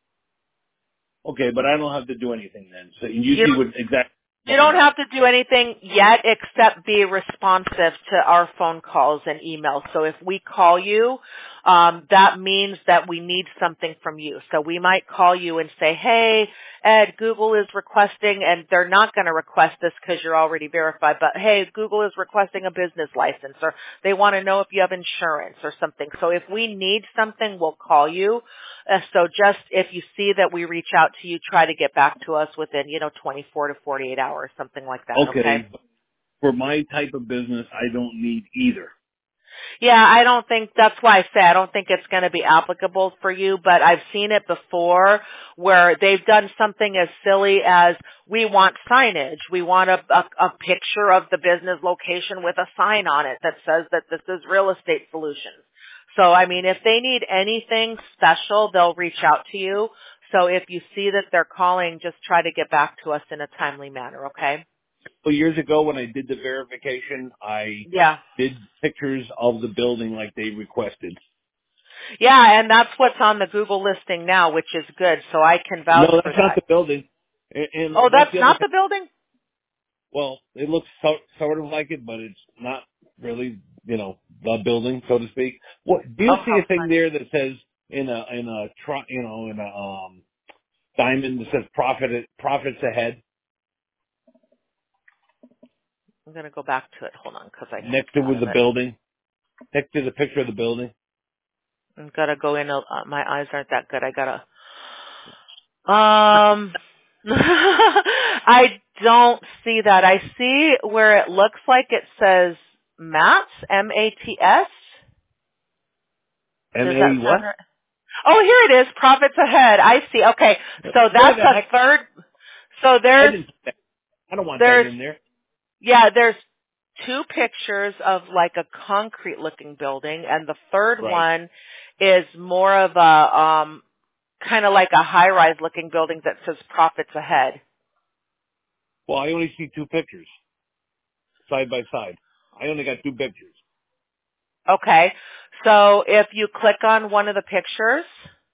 Speaker 1: Okay, but I don't have to do anything then. So you see what exactly.
Speaker 2: You don't have to do anything yet except be responsive to our phone calls and emails. So if we call you, that means that we need something from you. So we might call you and say, hey, Ed, Google is requesting, and they're not going to request this because you're already verified, but hey, Google is requesting a business license, or they want to know if you have insurance or something. So if we need something, we'll call you. So just if you see that we reach out to you, try to get back to us within, 24 to 48 hours, something like that. Okay.
Speaker 1: For my type of business, I don't need either.
Speaker 2: Yeah, I don't think, that's why I say I don't think it's going to be applicable for you, but I've seen it before where they've done something as silly as, we want signage. We want a picture of the business location with a sign on it that says that this is Real Estate Solutions. So, I mean, if they need anything special, they'll reach out to you. So if you see that they're calling, just try to get back to us in a timely manner, okay?
Speaker 1: Well, years ago when I did the verification, I did pictures of the building like they requested.
Speaker 2: Yeah, and that's what's on the Google listing now, which is good. So I can vouch for that.
Speaker 1: No, that's not the building. And
Speaker 2: that's not the building?
Speaker 1: Well, it looks sort of like it, but it's not really, the building, so to speak. What do you see a thing there that says in a diamond that says profits ahead?
Speaker 2: I'm going to go back to it. Hold on, because I
Speaker 1: next to the building, next to the picture of the building.
Speaker 2: I'm gonna go in. My eyes aren't that good. I gotta. I don't see that. I see where it looks like it says MATS, M-A-T-S.
Speaker 1: M-A what?
Speaker 2: Right? Oh, here it is. Profits ahead. I see. Okay, so that's a third. So there's.
Speaker 1: I don't want that in there.
Speaker 2: Yeah, there's 2 pictures of like a concrete looking building, and the third one is more of a kind of like a high rise looking building that says profits ahead.
Speaker 1: Well, I only see 2 pictures side by side. I only got 2 pictures.
Speaker 2: Okay. So if you click on one of the pictures,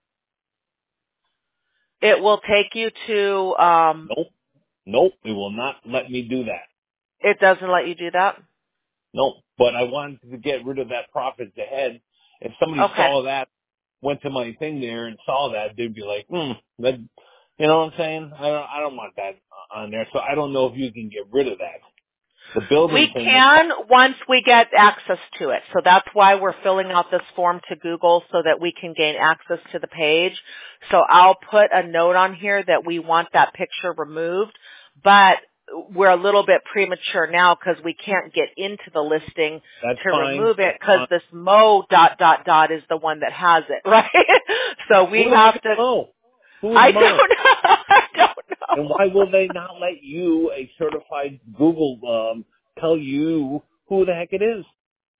Speaker 2: it will take you to
Speaker 1: Nope, it will not let me do that.
Speaker 2: It doesn't let you do that?
Speaker 1: Nope, but I wanted to get rid of that profits ahead. If somebody saw that, went to my thing there and saw that, they'd be like, that, you know what I'm saying? I don't want that on there. So I don't know if you can get rid of that. The building
Speaker 2: we can once we get access to it. So that's why we're filling out this form to Google so that we can gain access to the page. So I'll put a note on here that we want that picture removed, but we're a little bit premature now because we can't get into the listing remove it because this Mo ... is the one that has it, right? So we have to. I don't know. I don't know.
Speaker 1: And why will they not let you, a certified Google, tell you who the heck it is?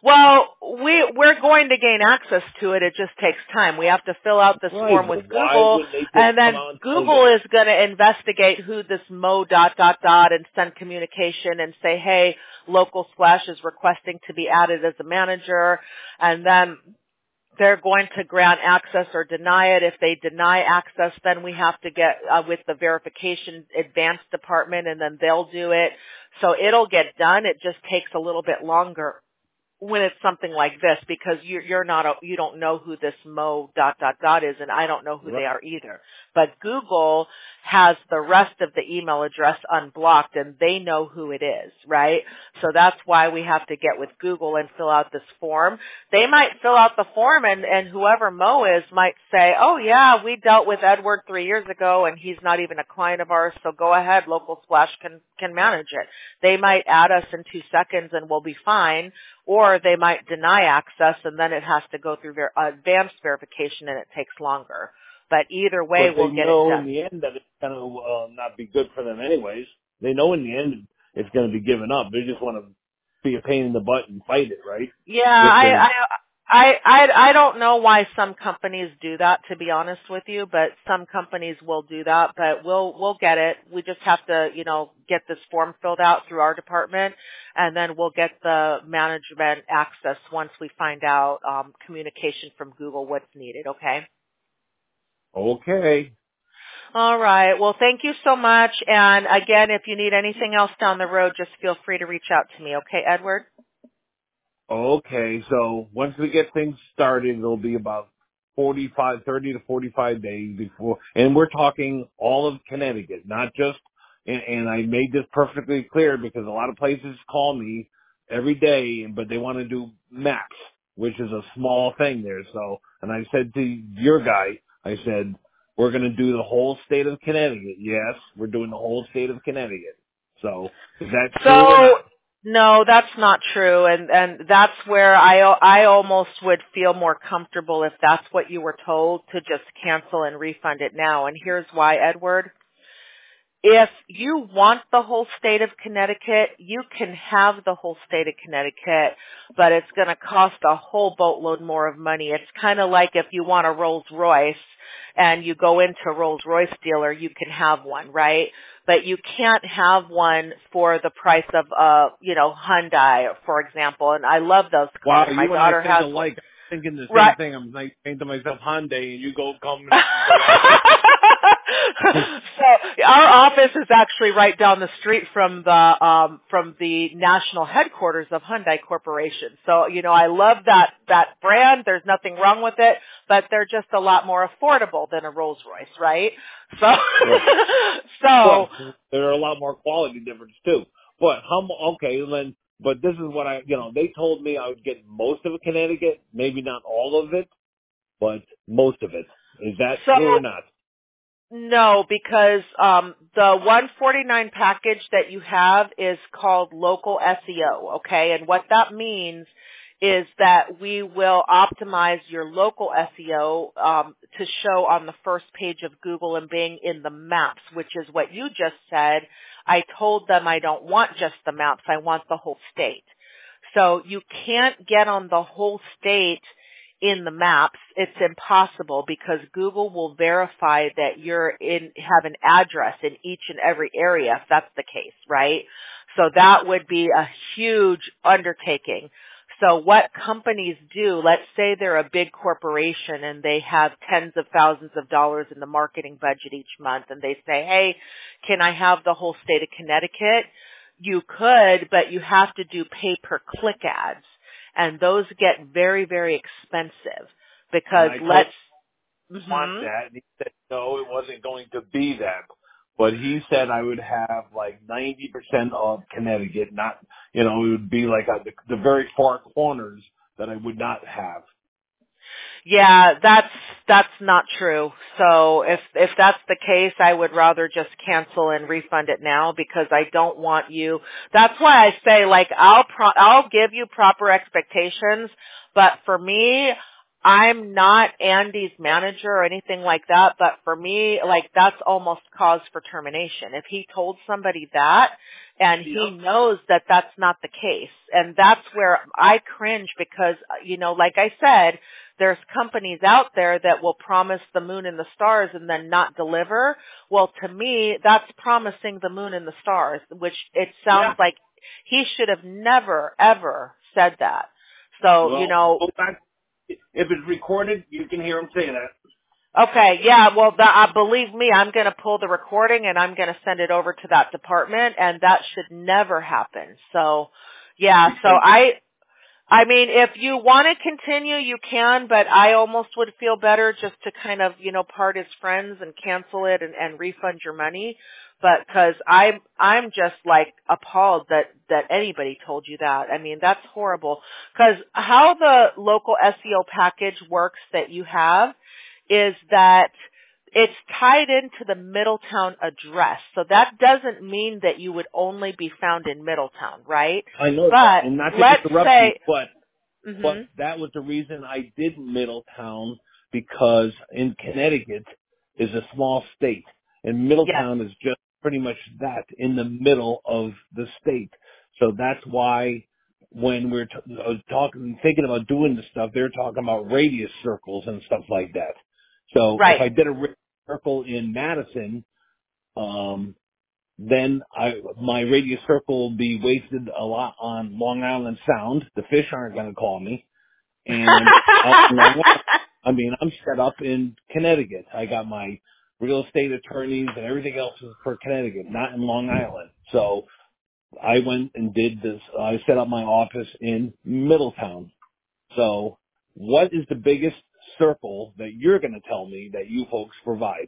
Speaker 2: Well, we're going to gain access to it. It just takes time. We have to fill out this
Speaker 1: Right,
Speaker 2: form with
Speaker 1: but why
Speaker 2: Google,
Speaker 1: wouldn't they just
Speaker 2: and
Speaker 1: come
Speaker 2: then
Speaker 1: out and tell
Speaker 2: Google
Speaker 1: you?
Speaker 2: is going to investigate who this Mo ... and send communication and say, hey, Local Splash is requesting to be added as a manager, and then they're going to grant access or deny it. If they deny access, then we have to get with the verification advanced department, and then they'll do it. So it'll get done. It just takes a little bit longer when it's something like this, because you don't know who this Mo ... is, and I don't know who they
Speaker 1: Right.
Speaker 2: are either. But Google has the rest of the email address unblocked, and they know who it is, right? So that's why we have to get with Google and fill out this form. They might fill out the form, and whoever Mo is might say, oh yeah, we dealt with Edward 3 years ago, and he's not even a client of ours, so go ahead, Local Splash can manage it. They might add us in 2 seconds and we'll be fine, or they might deny access, and then it has to go through advanced verification, and it takes longer. But either way,
Speaker 1: But they
Speaker 2: we'll get it
Speaker 1: know in
Speaker 2: done.
Speaker 1: the end that it's going to not be good for them anyways. They know in the end it's going to be given up. They just want to be a pain in the butt and fight it, right?
Speaker 2: Yeah,
Speaker 1: If they're
Speaker 2: I don't know why some companies do that, to be honest with you, but some companies will do that, but we'll get it. We just have to, get this form filled out through our department, and then we'll get the management access once we find out communication from Google what's needed, okay?
Speaker 1: okay.
Speaker 2: All right. Well, thank you so much. And again, if you need anything else down the road, just feel free to reach out to me, okay, Edward?
Speaker 1: Okay, so once we get things started, it'll be about 30 to 45 days before, and we're talking all of Connecticut, not just, and I made this perfectly clear because a lot of places call me every day, but they want to do maps, which is a small thing there. So, and I said to your guy, I said, we're going to do the whole state of Connecticut. Yes, we're doing the whole state of Connecticut. So, is that true or
Speaker 2: So,
Speaker 1: not?
Speaker 2: no, that's not true. And that's where I almost would feel more comfortable if that's what you were told, to just cancel and refund it now. And here's why, Edward. If you want the whole state of Connecticut, you can have the whole state of Connecticut, but it's going to cost a whole boatload more of money. It's kind of like if you want a Rolls Royce and you go into a Rolls Royce dealer, you can have one, right? But you can't have one for the price of, Hyundai, for example. And I love those
Speaker 1: Wow,
Speaker 2: cars. My
Speaker 1: you and I
Speaker 2: daughter
Speaker 1: think
Speaker 2: has one.
Speaker 1: alike. I'm thinking the
Speaker 2: Right.
Speaker 1: same thing. I'm like saying to myself Hyundai, and you go come
Speaker 2: So
Speaker 1: and say
Speaker 2: our office is actually right down the street from the national headquarters of Hyundai Corporation. So, I love that brand. There's nothing wrong with it, but they're just a lot more affordable than a Rolls Royce, right? So
Speaker 1: right.
Speaker 2: so
Speaker 1: But there are a lot more quality difference too. But okay, then. But this is what they told me I would get most of Connecticut, maybe not all of it, but most of it. Is that true
Speaker 2: so
Speaker 1: or not?
Speaker 2: no, because the 149 package that you have is called local SEO, okay? And what that means is that we will optimize your local SEO to show on the first page of Google and Bing in the maps, which is what you just said. I told them I don't want just the maps, I want the whole state. So you can't get on the whole state in the maps. It's impossible because Google will verify that have an address in each and every area if that's the case, right? So that would be a huge undertaking. So what companies do, let's say they're a big corporation and they have tens of thousands of dollars in the marketing budget each month, and they say, hey, can I have the whole state of Connecticut? You could, but you have to do pay-per-click ads. And those get very, very expensive because
Speaker 1: And I told
Speaker 2: let's,
Speaker 1: him I want that, and he said no, it wasn't going to be that. But he said I would have like 90% of Connecticut, not, it would be like the very far corners that I would not have.
Speaker 2: yeah, that's not true. So if that's the case, I would rather just cancel and refund it now because I don't want you. That's why I say, like, I'll give you proper expectations, but for me, I'm not Andy's manager or anything like that, but for me, like, that's almost cause for termination. If he told somebody that and he
Speaker 1: Yep.
Speaker 2: knows that that's not the case, and that's where I cringe because, like I said, there's companies out there that will promise the moon and the stars and then not deliver. Well, to me, that's promising the moon and the stars, which it sounds
Speaker 1: Yeah.
Speaker 2: like he should have never, ever said that. So,
Speaker 1: Well, go back. If it's recorded, you can hear him say that.
Speaker 2: okay, yeah, well, believe me, I'm going to pull the recording and I'm going to send it over to that department, and that should never happen. So, yeah, so
Speaker 1: Because
Speaker 2: I mean, if you want to continue, you can, but I almost would feel better just to kind of, part as friends and cancel it and refund your money. But cause I'm just like appalled that anybody told you that. I mean, that's horrible. Cause how the local SEO package works that you have is that it's tied into the Middletown address. So that doesn't mean that you would only be found in Middletown, right?
Speaker 1: I know that,
Speaker 2: But
Speaker 1: and not to
Speaker 2: let's
Speaker 1: interrupt you,
Speaker 2: say,
Speaker 1: but
Speaker 2: mhm,
Speaker 1: that was the reason I did Middletown, because in Connecticut is a small state, and
Speaker 2: yes,
Speaker 1: Middletown is just pretty much that in the middle of the state. So that's why when we're talking, thinking about doing this stuff, they're talking about radius circles and stuff like that. So if
Speaker 2: right.
Speaker 1: I did a radius circle in Madison, then my radius circle will be wasted a lot on Long Island Sound. The fish aren't going to call me. And out in Long Island, I'm set up in Connecticut. I got my real estate attorneys and everything else is for Connecticut, not in Long Island. So I went and did this. I set up my office in Middletown. So what is the biggest circle that you're going to tell me that you folks provide?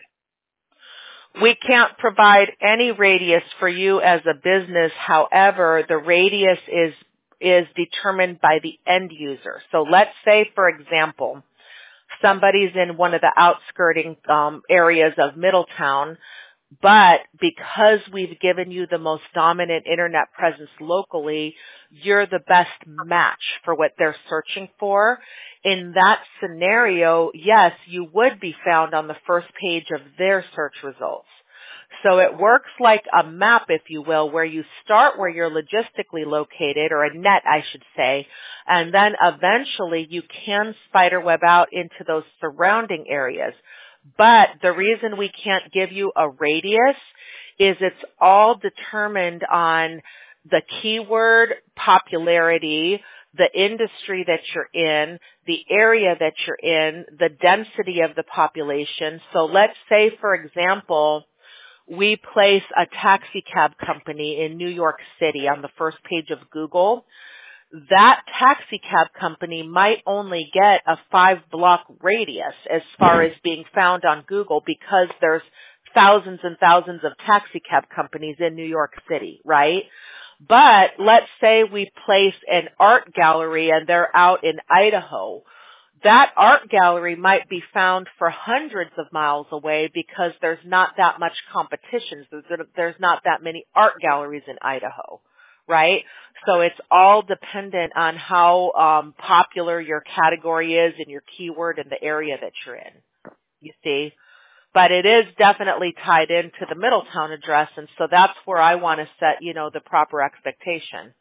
Speaker 2: We can't provide any radius for you as a business. However, the radius is determined by the end user. So let's say, for example, somebody's in one of the outskirting areas of Middletown, but because we've given you the most dominant internet presence locally, you're the best match for what they're searching for. In that scenario, yes, you would be found on the first page of their search results. So it works like a map, if you will, where you start where you're logistically located, or a net, I should say, and then eventually you can spiderweb out into those surrounding areas. But the reason we can't give you a radius is it's all determined on the keyword popularity, the industry that you're in, the area that you're in, the density of the population. So let's say, for example, we place a taxi cab company in New York City on the first page of Google. That taxi cab company might only get a 5-block radius as far as being found on Google, because there's thousands and thousands of taxi cab companies in New York City, right? But let's say we place an art gallery and they're out in Idaho. That art gallery might be found for hundreds of miles away because there's not that much competition. There's not that many art galleries in Idaho, right? So it's all dependent on how popular your category is and your keyword and the area that you're in, you see. But it is definitely tied into the Middletown address, and so that's where I want to set, the proper expectation.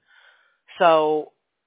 Speaker 2: So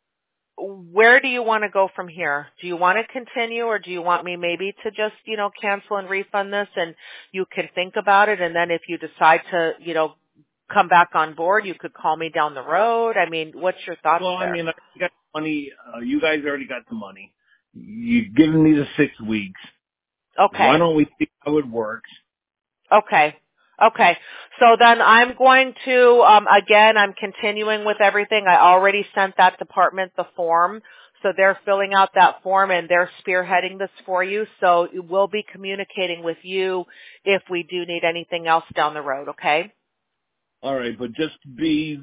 Speaker 2: where do you want to go from here? Do you want to continue, or do you want me maybe to just, cancel and refund this, and you can think about it, and then if you decide to, come back on board, you could call me down the road? I mean, what's your thoughts
Speaker 1: Well,
Speaker 2: there?
Speaker 1: I got money. You guys already got the money. You've given me the 6 weeks. Why
Speaker 2: Okay.
Speaker 1: don't we see how it works?
Speaker 2: Okay. Okay. So then I'm going to, again, I'm continuing with everything. I already sent that department the form. So they're filling out that form and they're spearheading this for you. So we'll be communicating with you if we do need anything else down the road. Okay.
Speaker 1: All right, but just be,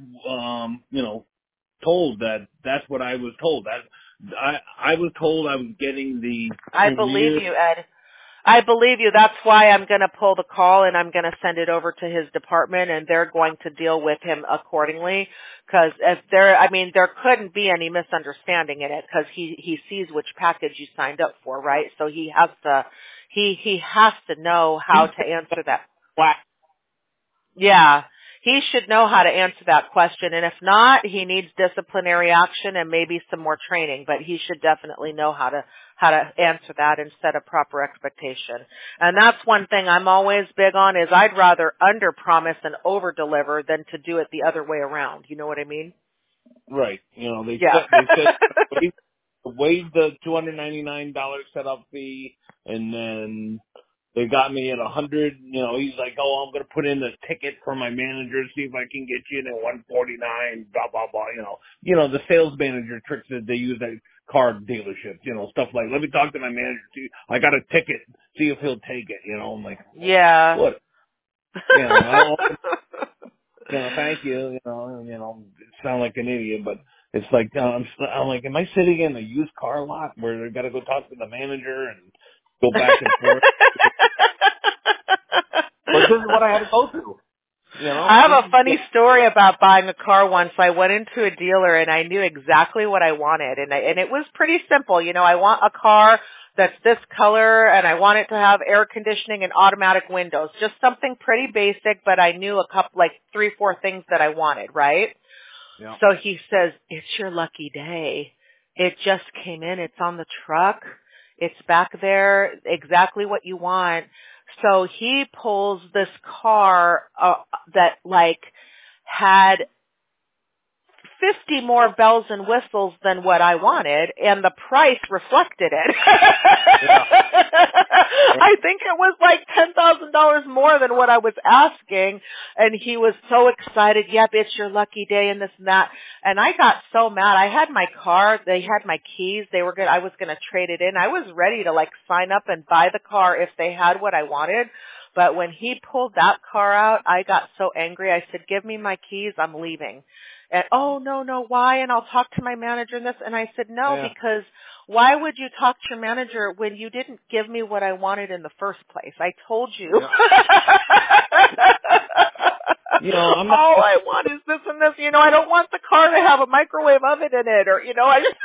Speaker 1: told that that's what I was told. That I was told I was getting the
Speaker 2: I believe
Speaker 1: premier.
Speaker 2: you, Ed. I believe you. That's why I'm going to pull the call and I'm going to send it over to his department and they're going to deal with him accordingly. Because if there couldn't be any misunderstanding in it because he sees which package you signed up for, right? So he has to know how to answer that. Yeah. He should know how to answer that question. And if not, he needs disciplinary action and maybe some more training, but he should definitely know how to answer that and set a proper expectation. And that's one thing I'm always big on is I'd rather under promise and over deliver than to do it the other way around. You know what I mean?
Speaker 1: Right. You know, they
Speaker 2: Yeah.
Speaker 1: said waive the $299 setup fee, and then they got me at 100. You know, he's like, "Oh, I'm going to put in a ticket for my manager, see if I can get you in at 149." Blah blah blah. The sales manager tricks that they use at car dealerships. Stuff like, "Let me talk to my manager. See, I got a ticket. See if he'll take it." I'm like,
Speaker 2: yeah.
Speaker 1: "What?" I don't. Thank you. Sound like an idiot, but it's like I'm like, am I sitting in a used car lot where I got to go talk to the manager and go back and forth? But this is what I had to go through.
Speaker 2: I have a funny story about buying a car once. I went into a dealer and I knew exactly what I wanted, and it was pretty simple. I want a car that's this color, and I want it to have air conditioning and automatic windows. Just something pretty basic, but I knew a couple, like 3-4 things that I wanted, right?
Speaker 1: Yeah.
Speaker 2: So he says, "It's your lucky day. It just came in. It's on the truck. It's back there, exactly what you want." So he pulls this car that had 50 more bells and whistles than what I wanted, and the price reflected it.
Speaker 1: Yeah.
Speaker 2: I think it was like $10,000 more than what I was asking, and he was so excited. Yep, it's your lucky day and this and that. And I got so mad. I had my car. They had my keys. I was going to trade it in. I was ready to sign up and buy the car if they had what I wanted. But when he pulled that car out, I got so angry. I said, "Give me my keys. I'm leaving." And, "Oh, no, why? And I'll talk to my manager and this." And I said, "No,
Speaker 1: Yeah.
Speaker 2: because why would you talk to your manager when you didn't give me what I wanted in the first place? I told you."
Speaker 1: Yeah.
Speaker 2: All I want is this and this. I don't want the car to have a microwave oven in it, or I just.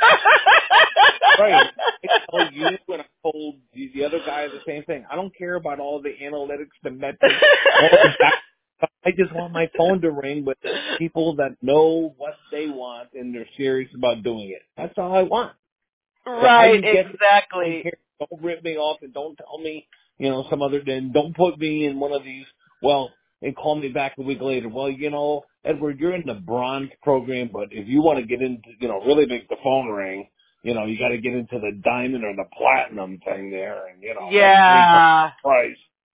Speaker 1: Right. I told you, and I told the other guy the same thing. I don't care about all the analytics, the metrics, all the back. I just want my phone to ring with people that know what they want and they're serious about doing it. That's all I want.
Speaker 2: Right,
Speaker 1: So
Speaker 2: exactly.
Speaker 1: don't rip me off and don't tell me, some other, then don't put me in one of these, and call me back a week later. Well, Edward, you're in the bronze program, but if you want to get into, really make the phone ring, you got to get into the diamond or the platinum thing there, and
Speaker 2: yeah,
Speaker 1: that's 3 times price.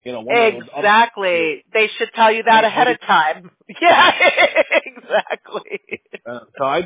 Speaker 2: Exactly. They should tell you that ahead of time. Yeah, exactly.
Speaker 1: So I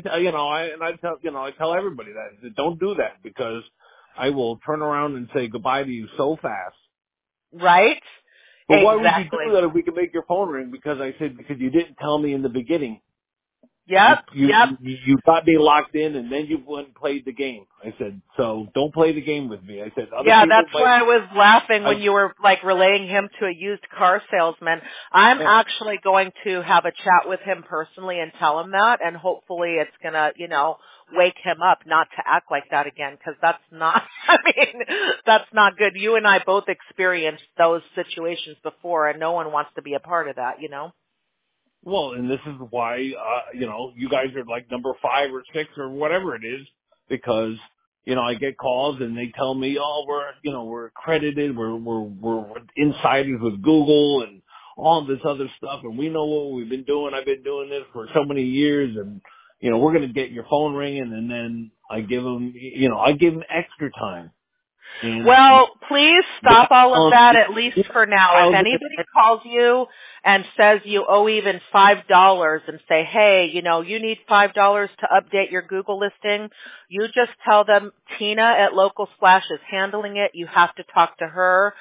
Speaker 1: tell everybody that don't do that because I will turn around and say goodbye to you so fast.
Speaker 2: Right?
Speaker 1: But why would you
Speaker 2: Exactly.
Speaker 1: do that if we can make your phone ring? Because I said, because you didn't tell me in the beginning.
Speaker 2: Yep.
Speaker 1: You got me locked in and then you went and played the game. I said, so don't play the game with me. I said, other
Speaker 2: Yeah,
Speaker 1: people
Speaker 2: that's why I was laughing when you were relaying him to a used car salesman. I'm actually going to have a chat with him personally and tell him that, and hopefully it's gonna, wake him up not to act like that again, because that's not, that's not good. You and I both experienced those situations before, and no one wants to be a part of that,
Speaker 1: Well, and this is why, you guys are like number 5 or 6 or whatever it is, because, I get calls and they tell me, oh, we're accredited, we're insiders with Google and all this other stuff, and we know what we've been doing. I've been doing this for so many years, and, we're going to get your phone ringing, and then I give them, extra time.
Speaker 2: Well, please stop all of that, at least for now. If anybody calls you and says you owe even $5 and say, hey, you need $5 to update your Google listing, you just tell them Tina at Local Splash is handling it. You have to talk to her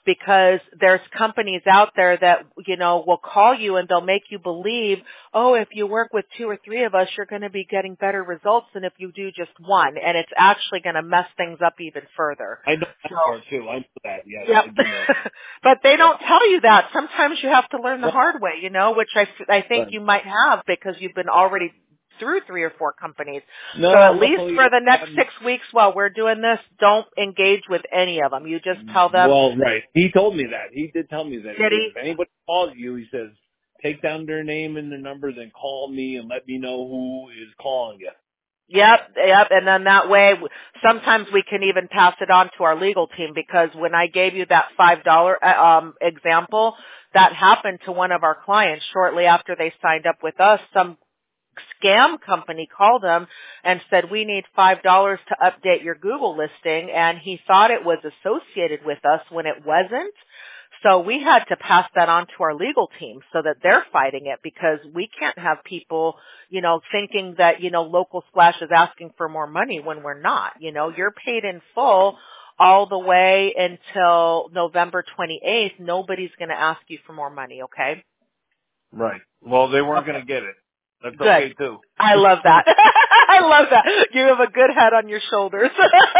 Speaker 2: because there's companies out there that, will call you and they'll make you believe, oh, if you work with 2 or 3 of us, you're going to be getting better results than if you do just one. And it's actually going to mess things up even further.
Speaker 1: I know that
Speaker 2: So,
Speaker 1: part too. I know that. Yes,
Speaker 2: yep.
Speaker 1: I do know.
Speaker 2: But they
Speaker 1: Yep.
Speaker 2: don't tell you that. Sometimes you have to learn the hard way, which I think
Speaker 1: Right.
Speaker 2: you might have because you've been already through 3 or 4 companies.
Speaker 1: No,
Speaker 2: So at least
Speaker 1: luckily,
Speaker 2: for the next 6 weeks while we're doing this, don't engage with any of them. You just tell them.
Speaker 1: well, right. He told me that. He did tell me that. He
Speaker 2: Did
Speaker 1: says,
Speaker 2: he?
Speaker 1: if anybody calls you, he says, take down their name and their number, then call me and let me know who is calling you.
Speaker 2: Yep. And then that way, sometimes we can even pass it on to our legal team because when I gave you that $5 example, that happened to one of our clients shortly after they signed up with us. Some scam company called him and said, we need $5 to update your Google listing. And he thought it was associated with us when it wasn't. So we had to pass that on to our legal team so that they're fighting it because we can't have people, thinking that, Local Splash is asking for more money when we're not. You're paid in full all the way until November 28th. Nobody's going to ask you for more money, okay?
Speaker 1: Right. Well, they weren't going to get it. That's
Speaker 2: Good.
Speaker 1: okay, too.
Speaker 2: I love that. I love that. You have a good head on your shoulders.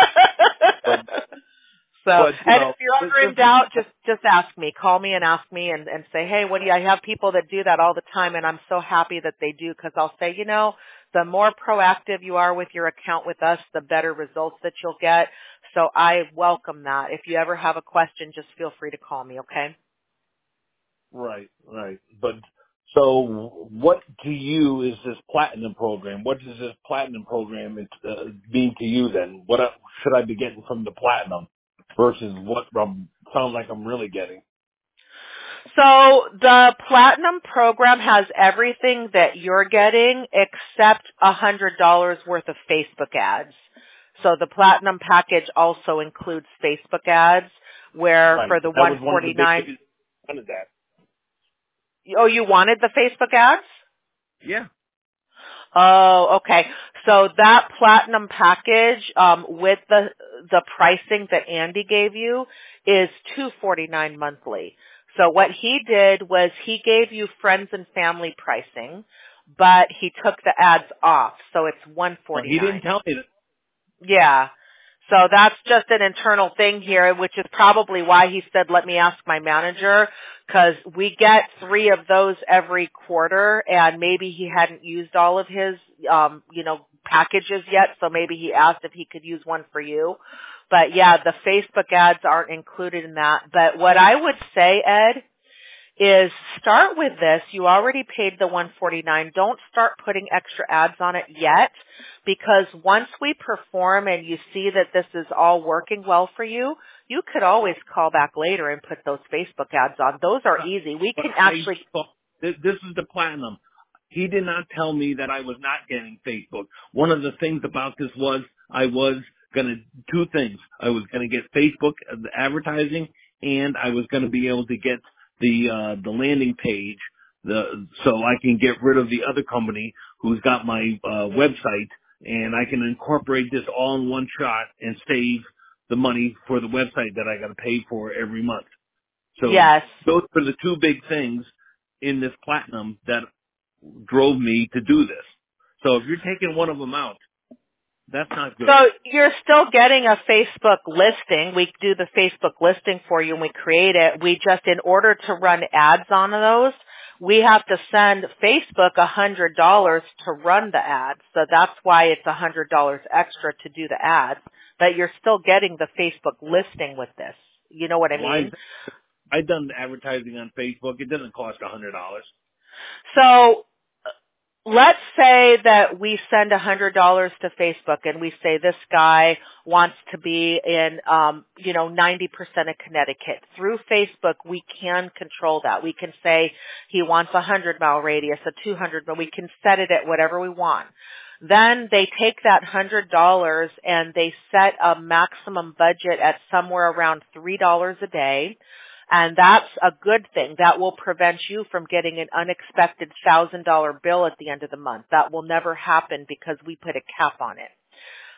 Speaker 1: But
Speaker 2: if you're ever in doubt, just ask me. Call me and ask me and say, hey, I have people that do that all the time, and I'm so happy that they do because I'll say, the more proactive you are with your account with us, the better results that you'll get. So I welcome that. If you ever have a question, just feel free to call me, okay?
Speaker 1: Right. But so what to you is this platinum program? What does this platinum program mean to you then? What should I be getting from the platinum versus what sounds like I'm really getting?
Speaker 2: So the platinum program has everything that you're getting except $100 worth of Facebook ads. So the platinum package also includes Facebook ads where for the
Speaker 1: That was one of the big
Speaker 2: $149.
Speaker 1: reasons I wanted that.
Speaker 2: Oh, you wanted the Facebook ads?
Speaker 1: Yeah.
Speaker 2: Oh, okay. So that platinum package, with the pricing that Andy gave you is $249 monthly. So what he did was he gave you friends and family pricing, but he took the ads off. So it's $149.
Speaker 1: He didn't tell me that.
Speaker 2: Yeah. So that's just an internal thing here, which is probably why he said, let me ask my manager, because we get 3 of those every quarter, and maybe he hadn't used all of his, packages yet, so maybe he asked if he could use one for you. But yeah, the Facebook ads aren't included in that. But what I would say, Ed, is start with this. You already paid the $149. Don't start putting extra ads on it yet, because once we perform and you see that this is all working well for you, you could always call back later and put those Facebook ads on. Those are easy. We can actually.
Speaker 1: This is the platinum. He did not tell me that I was not getting Facebook. One of the things about this was I was going to 2 things. I was going to get Facebook advertising, and I was going to be able to get the landing page, so I can get rid of the other company who's got my website, and I can incorporate this all in one shot and save the money for the website that I got to pay for every month. So
Speaker 2: Yes.
Speaker 1: those are the 2 big things in this platinum that drove me to do this. So if you're taking one of them out, that's not good.
Speaker 2: So you're still getting a Facebook listing. We do the Facebook listing for you and we create it. We just, in order to run ads on those, we have to send Facebook $100 to run the ads. So that's why it's $100 extra to do the ads. But you're still getting the Facebook listing with this. You know what I mean?
Speaker 1: I've done advertising on Facebook. It doesn't cost $100.
Speaker 2: So let's say that we send $100 to Facebook and we say this guy wants to be in, 90% of Connecticut. Through Facebook, we can control that. We can say he wants a 100-mile radius, a 200, but we can set it at whatever we want. Then they take that $100 and they set a maximum budget at somewhere around $3 a day. And that's a good thing. That will prevent you from getting an unexpected $1,000 bill at the end of the month. That will never happen because we put a cap on it.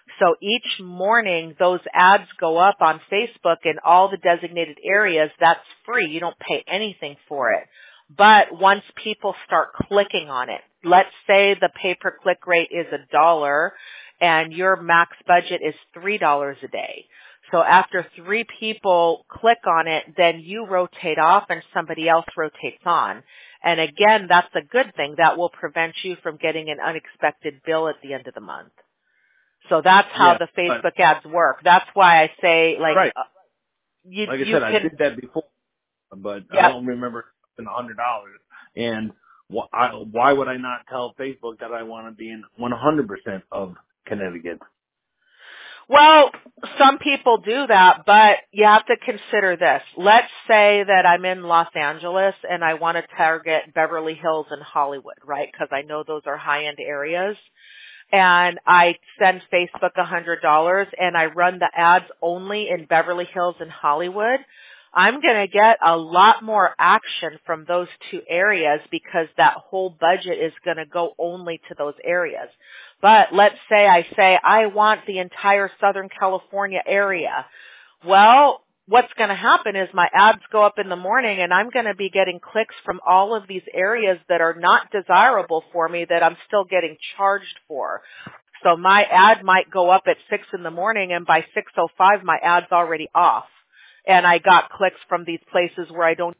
Speaker 2: So each morning those ads go up on Facebook in all the designated areas. That's free. You don't pay anything for it. But once people start clicking on it, let's say the pay-per-click rate is $1 and your max budget is $3 a day. So after 3 people click on it, then you rotate off and somebody else rotates on. And again, that's a good thing. That will prevent you from getting an unexpected bill at the end of the month. So that's how the Facebook ads work. That's why I say, like,
Speaker 1: right.
Speaker 2: You
Speaker 1: like I said, I did that before, but I don't remember spending $100. And why would I not tell Facebook that I want to be in 100% of Connecticut?
Speaker 2: Well, some people do that, but you have to consider this. Let's say that I'm in Los Angeles and I want to target Beverly Hills and Hollywood, right? Because I know those are high-end areas. And I send Facebook $100 and I run the ads only in Beverly Hills and Hollywood. I'm going to get a lot more action from those 2 areas because that whole budget is going to go only to those areas. But let's say I want the entire Southern California area. Well, what's going to happen is my ads go up in the morning and I'm going to be getting clicks from all of these areas that are not desirable for me that I'm still getting charged for. So my ad might go up at 6 in the morning and by 6:05 my ad's already off. And I got clicks from these places where I don't